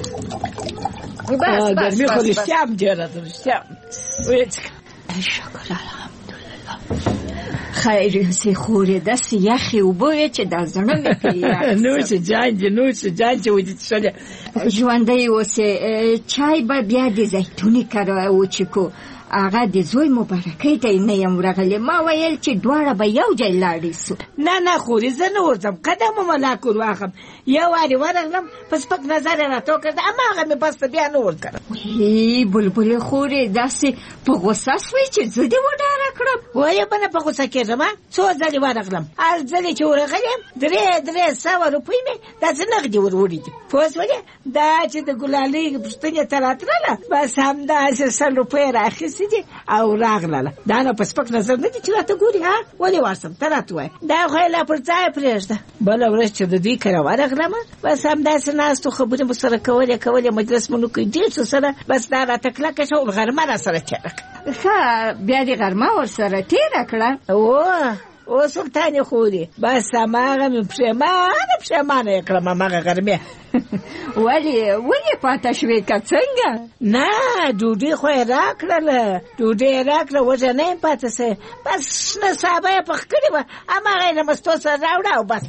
بس بس ګرمي خو رښتیا هم ډېره ده رښتیا شکر الحمدلله. خیر اوسې خورې داسې یخې اوبه وې چې دا زړه مې پرې یخ نوشه جان دې نوشه جان چې ودې څښلې ژوندی اوسې چای به بیا د زیتونې کره وچکو هغه د زوی مبارکۍ ته نه یم ورغلې ما ویل چې دواړه به یو ځای لاړې سو. نه نه خورې زه نه ورځم قدم مو لا کور واخم یو وارې ورغلم په سپک نظر یې راته وکړ هماغه مې بس بیا نه ورکړم. وی بلبلې خورې داسې په غوسه سوې چې زه دې وډاره کړم. وایه به نه په غوسه کېږم څو ځلې ورغلم هر ځلې چې ورغلم درې درې سوه روپۍ مې داسې نغدې ور وړي دي پوه شولې دا چې د ګلالۍ پوښتنې ته راتلله بس همداسې سل روپۍ راخیستې دي او راغله دا نو په سپک نظر نه دي چې راته ګوري ها ولې وارسم ته راته وایه دا خو یې لا پر ځای پرېږده. بله ورځ چې د دوی کره ورغلم بس همداسې ناستو خبرې مو سره کولې کولې مجلس مو نه کوي ډېر څه سره بس دا راته کلکه شوه غرمه را سره تېره کړه. ښه بیا دې غرمه ورسره تېره کړه. اوه او سلطانې خورې بس هماغه مې پښېمانه پښېمانه یې کړم هماغه غرمې. ولې ولې پاته شوې که څنګه؟ نه ډوډۍ خو یې راکړله ډوډۍ یې راکړه وږه نه یم پاته سوې بس شنه سابه یې پخ کړې وه هماغه یې له مستو سره راوړه او بس.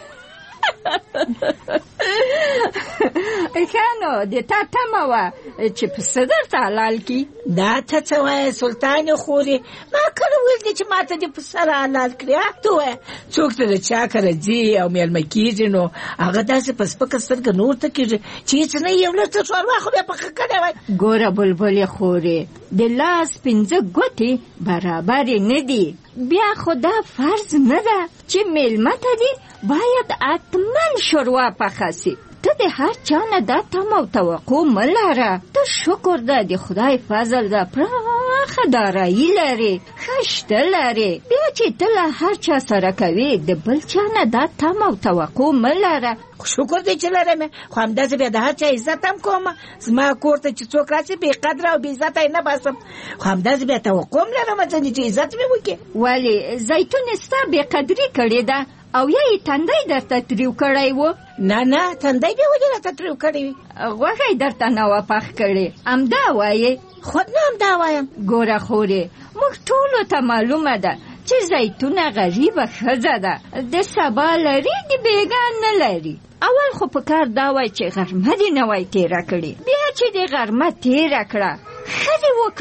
ښه نو د تا تمه وه چې پسه درته حلال کړي. دا ته څه وایې سلطانې خورې ما کله ویل دي چې ما ته دې پسه را حلال کړي ته وایه څوک ته د چا کره ځي او میلمه کېږي نو هغه داسې په سپکه سترګه نه ورته کېږي چې هېڅ نه یو لږ څه ښوروا خو بیا پخه کړې وای. ګوره بلبلې خورې د لاس پنځه ګوتې برابرې نه دي بیا خو دا فرض نه ده چې میلمه ته دي باید حتماً شوروا پخه سي. ته د هر چا نه دا تمه او توقع مه لره. ته شکر ده د خدای فضل ده پراخه دارایي لرې ښه شته لرې بیا چې ته له هر چا سره کوې د بل چا نه دا تمه او توقع مه لره. شکر دی چې لرم خو همداسې بیا د هر چا عزت هم کوم زما کور ته چې څوک راشي بې قدره او بې عزته یې نه باسم خو همداسې بیا توقع هم لرم ځنې چې عزت مې وکړي. ولې زیتون ستا بې قدري کړې ده او یا یې تندی درته تریو کړی و؟ نه نه تندی بیا ولې راته تریو کړی وي غوښه یې درته نه وه پخ کړې همدا وایې؟ خود نه همدا وایم. ګوره خورې موږ ټولو ته معلومه ده چې زیتونه غریبه ښځه ده د سبا لري د بیګان نه لري. اول خو په کار دا وای چې غرمه دې نه وای تېره کړې بیا چې دې غرمه تېره کړه ښه دې وکړه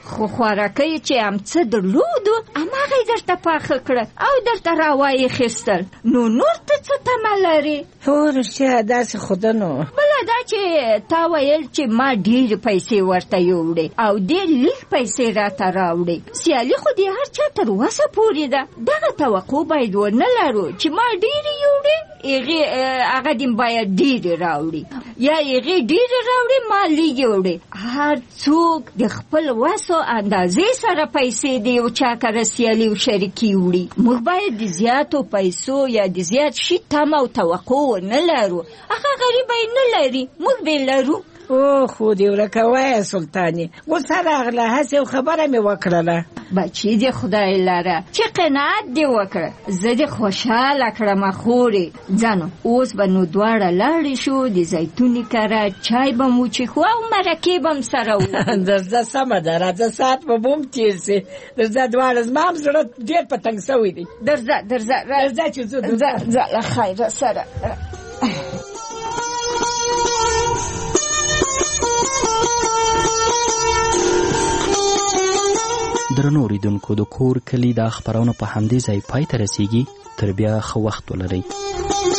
خو خوراکۍ چې هم څه درلودو هماغه یې درته پاخه کړه او درته راوایېخیستل. نو نور ته څه تمه لرې؟ هو رښتیا داسې خو ده نو. بله دا چې تا ویل چې ما ډېرې پیسې ورته یوړې او ډېر لږ پیسې راته راوړې. سیالي خو د هر چا تر وسه پورې ده. دغه توقع باید ونه لرو چې ما ډېرې یوړې هغې هغه دې باید ډېرې راوړي یا هغې ډېرې راوړي ما لږې وړې. هر څوک د خپل وس او اندازې سره پیسې د یو چا کره سیالي او شریکي وړي. موږ باید د زیاتو پیسو یا د زیات شي تمه او توقع ونه لرو. هغه غریبه یې نه لري، موږ به لرو. او خو دې ورکه وایه سلطانې، اوس راغله هسې یو خبره مې وکړله. بچی دې خدای لره چې قناعت دې وکړه. زه دې خوشحاله کړم خورې. ځنو اوس به نو دواړه لاړې شو د زیتونې کره، چای به مو وچښو او مرکې به م سره وکړو. درځه سمه ده، راځه ساعت به به هم تېر سي. درځه دواړه، زما هم زړه ډېر په تنګ سوی دی. درځه درځه درځه چې ځو ځه له خیره سره. درنو اوریدونکو، د کور کلي دا خپرونه په همدې ځای پای ته رسیږي. تر بیا ښه وخت ولرئ.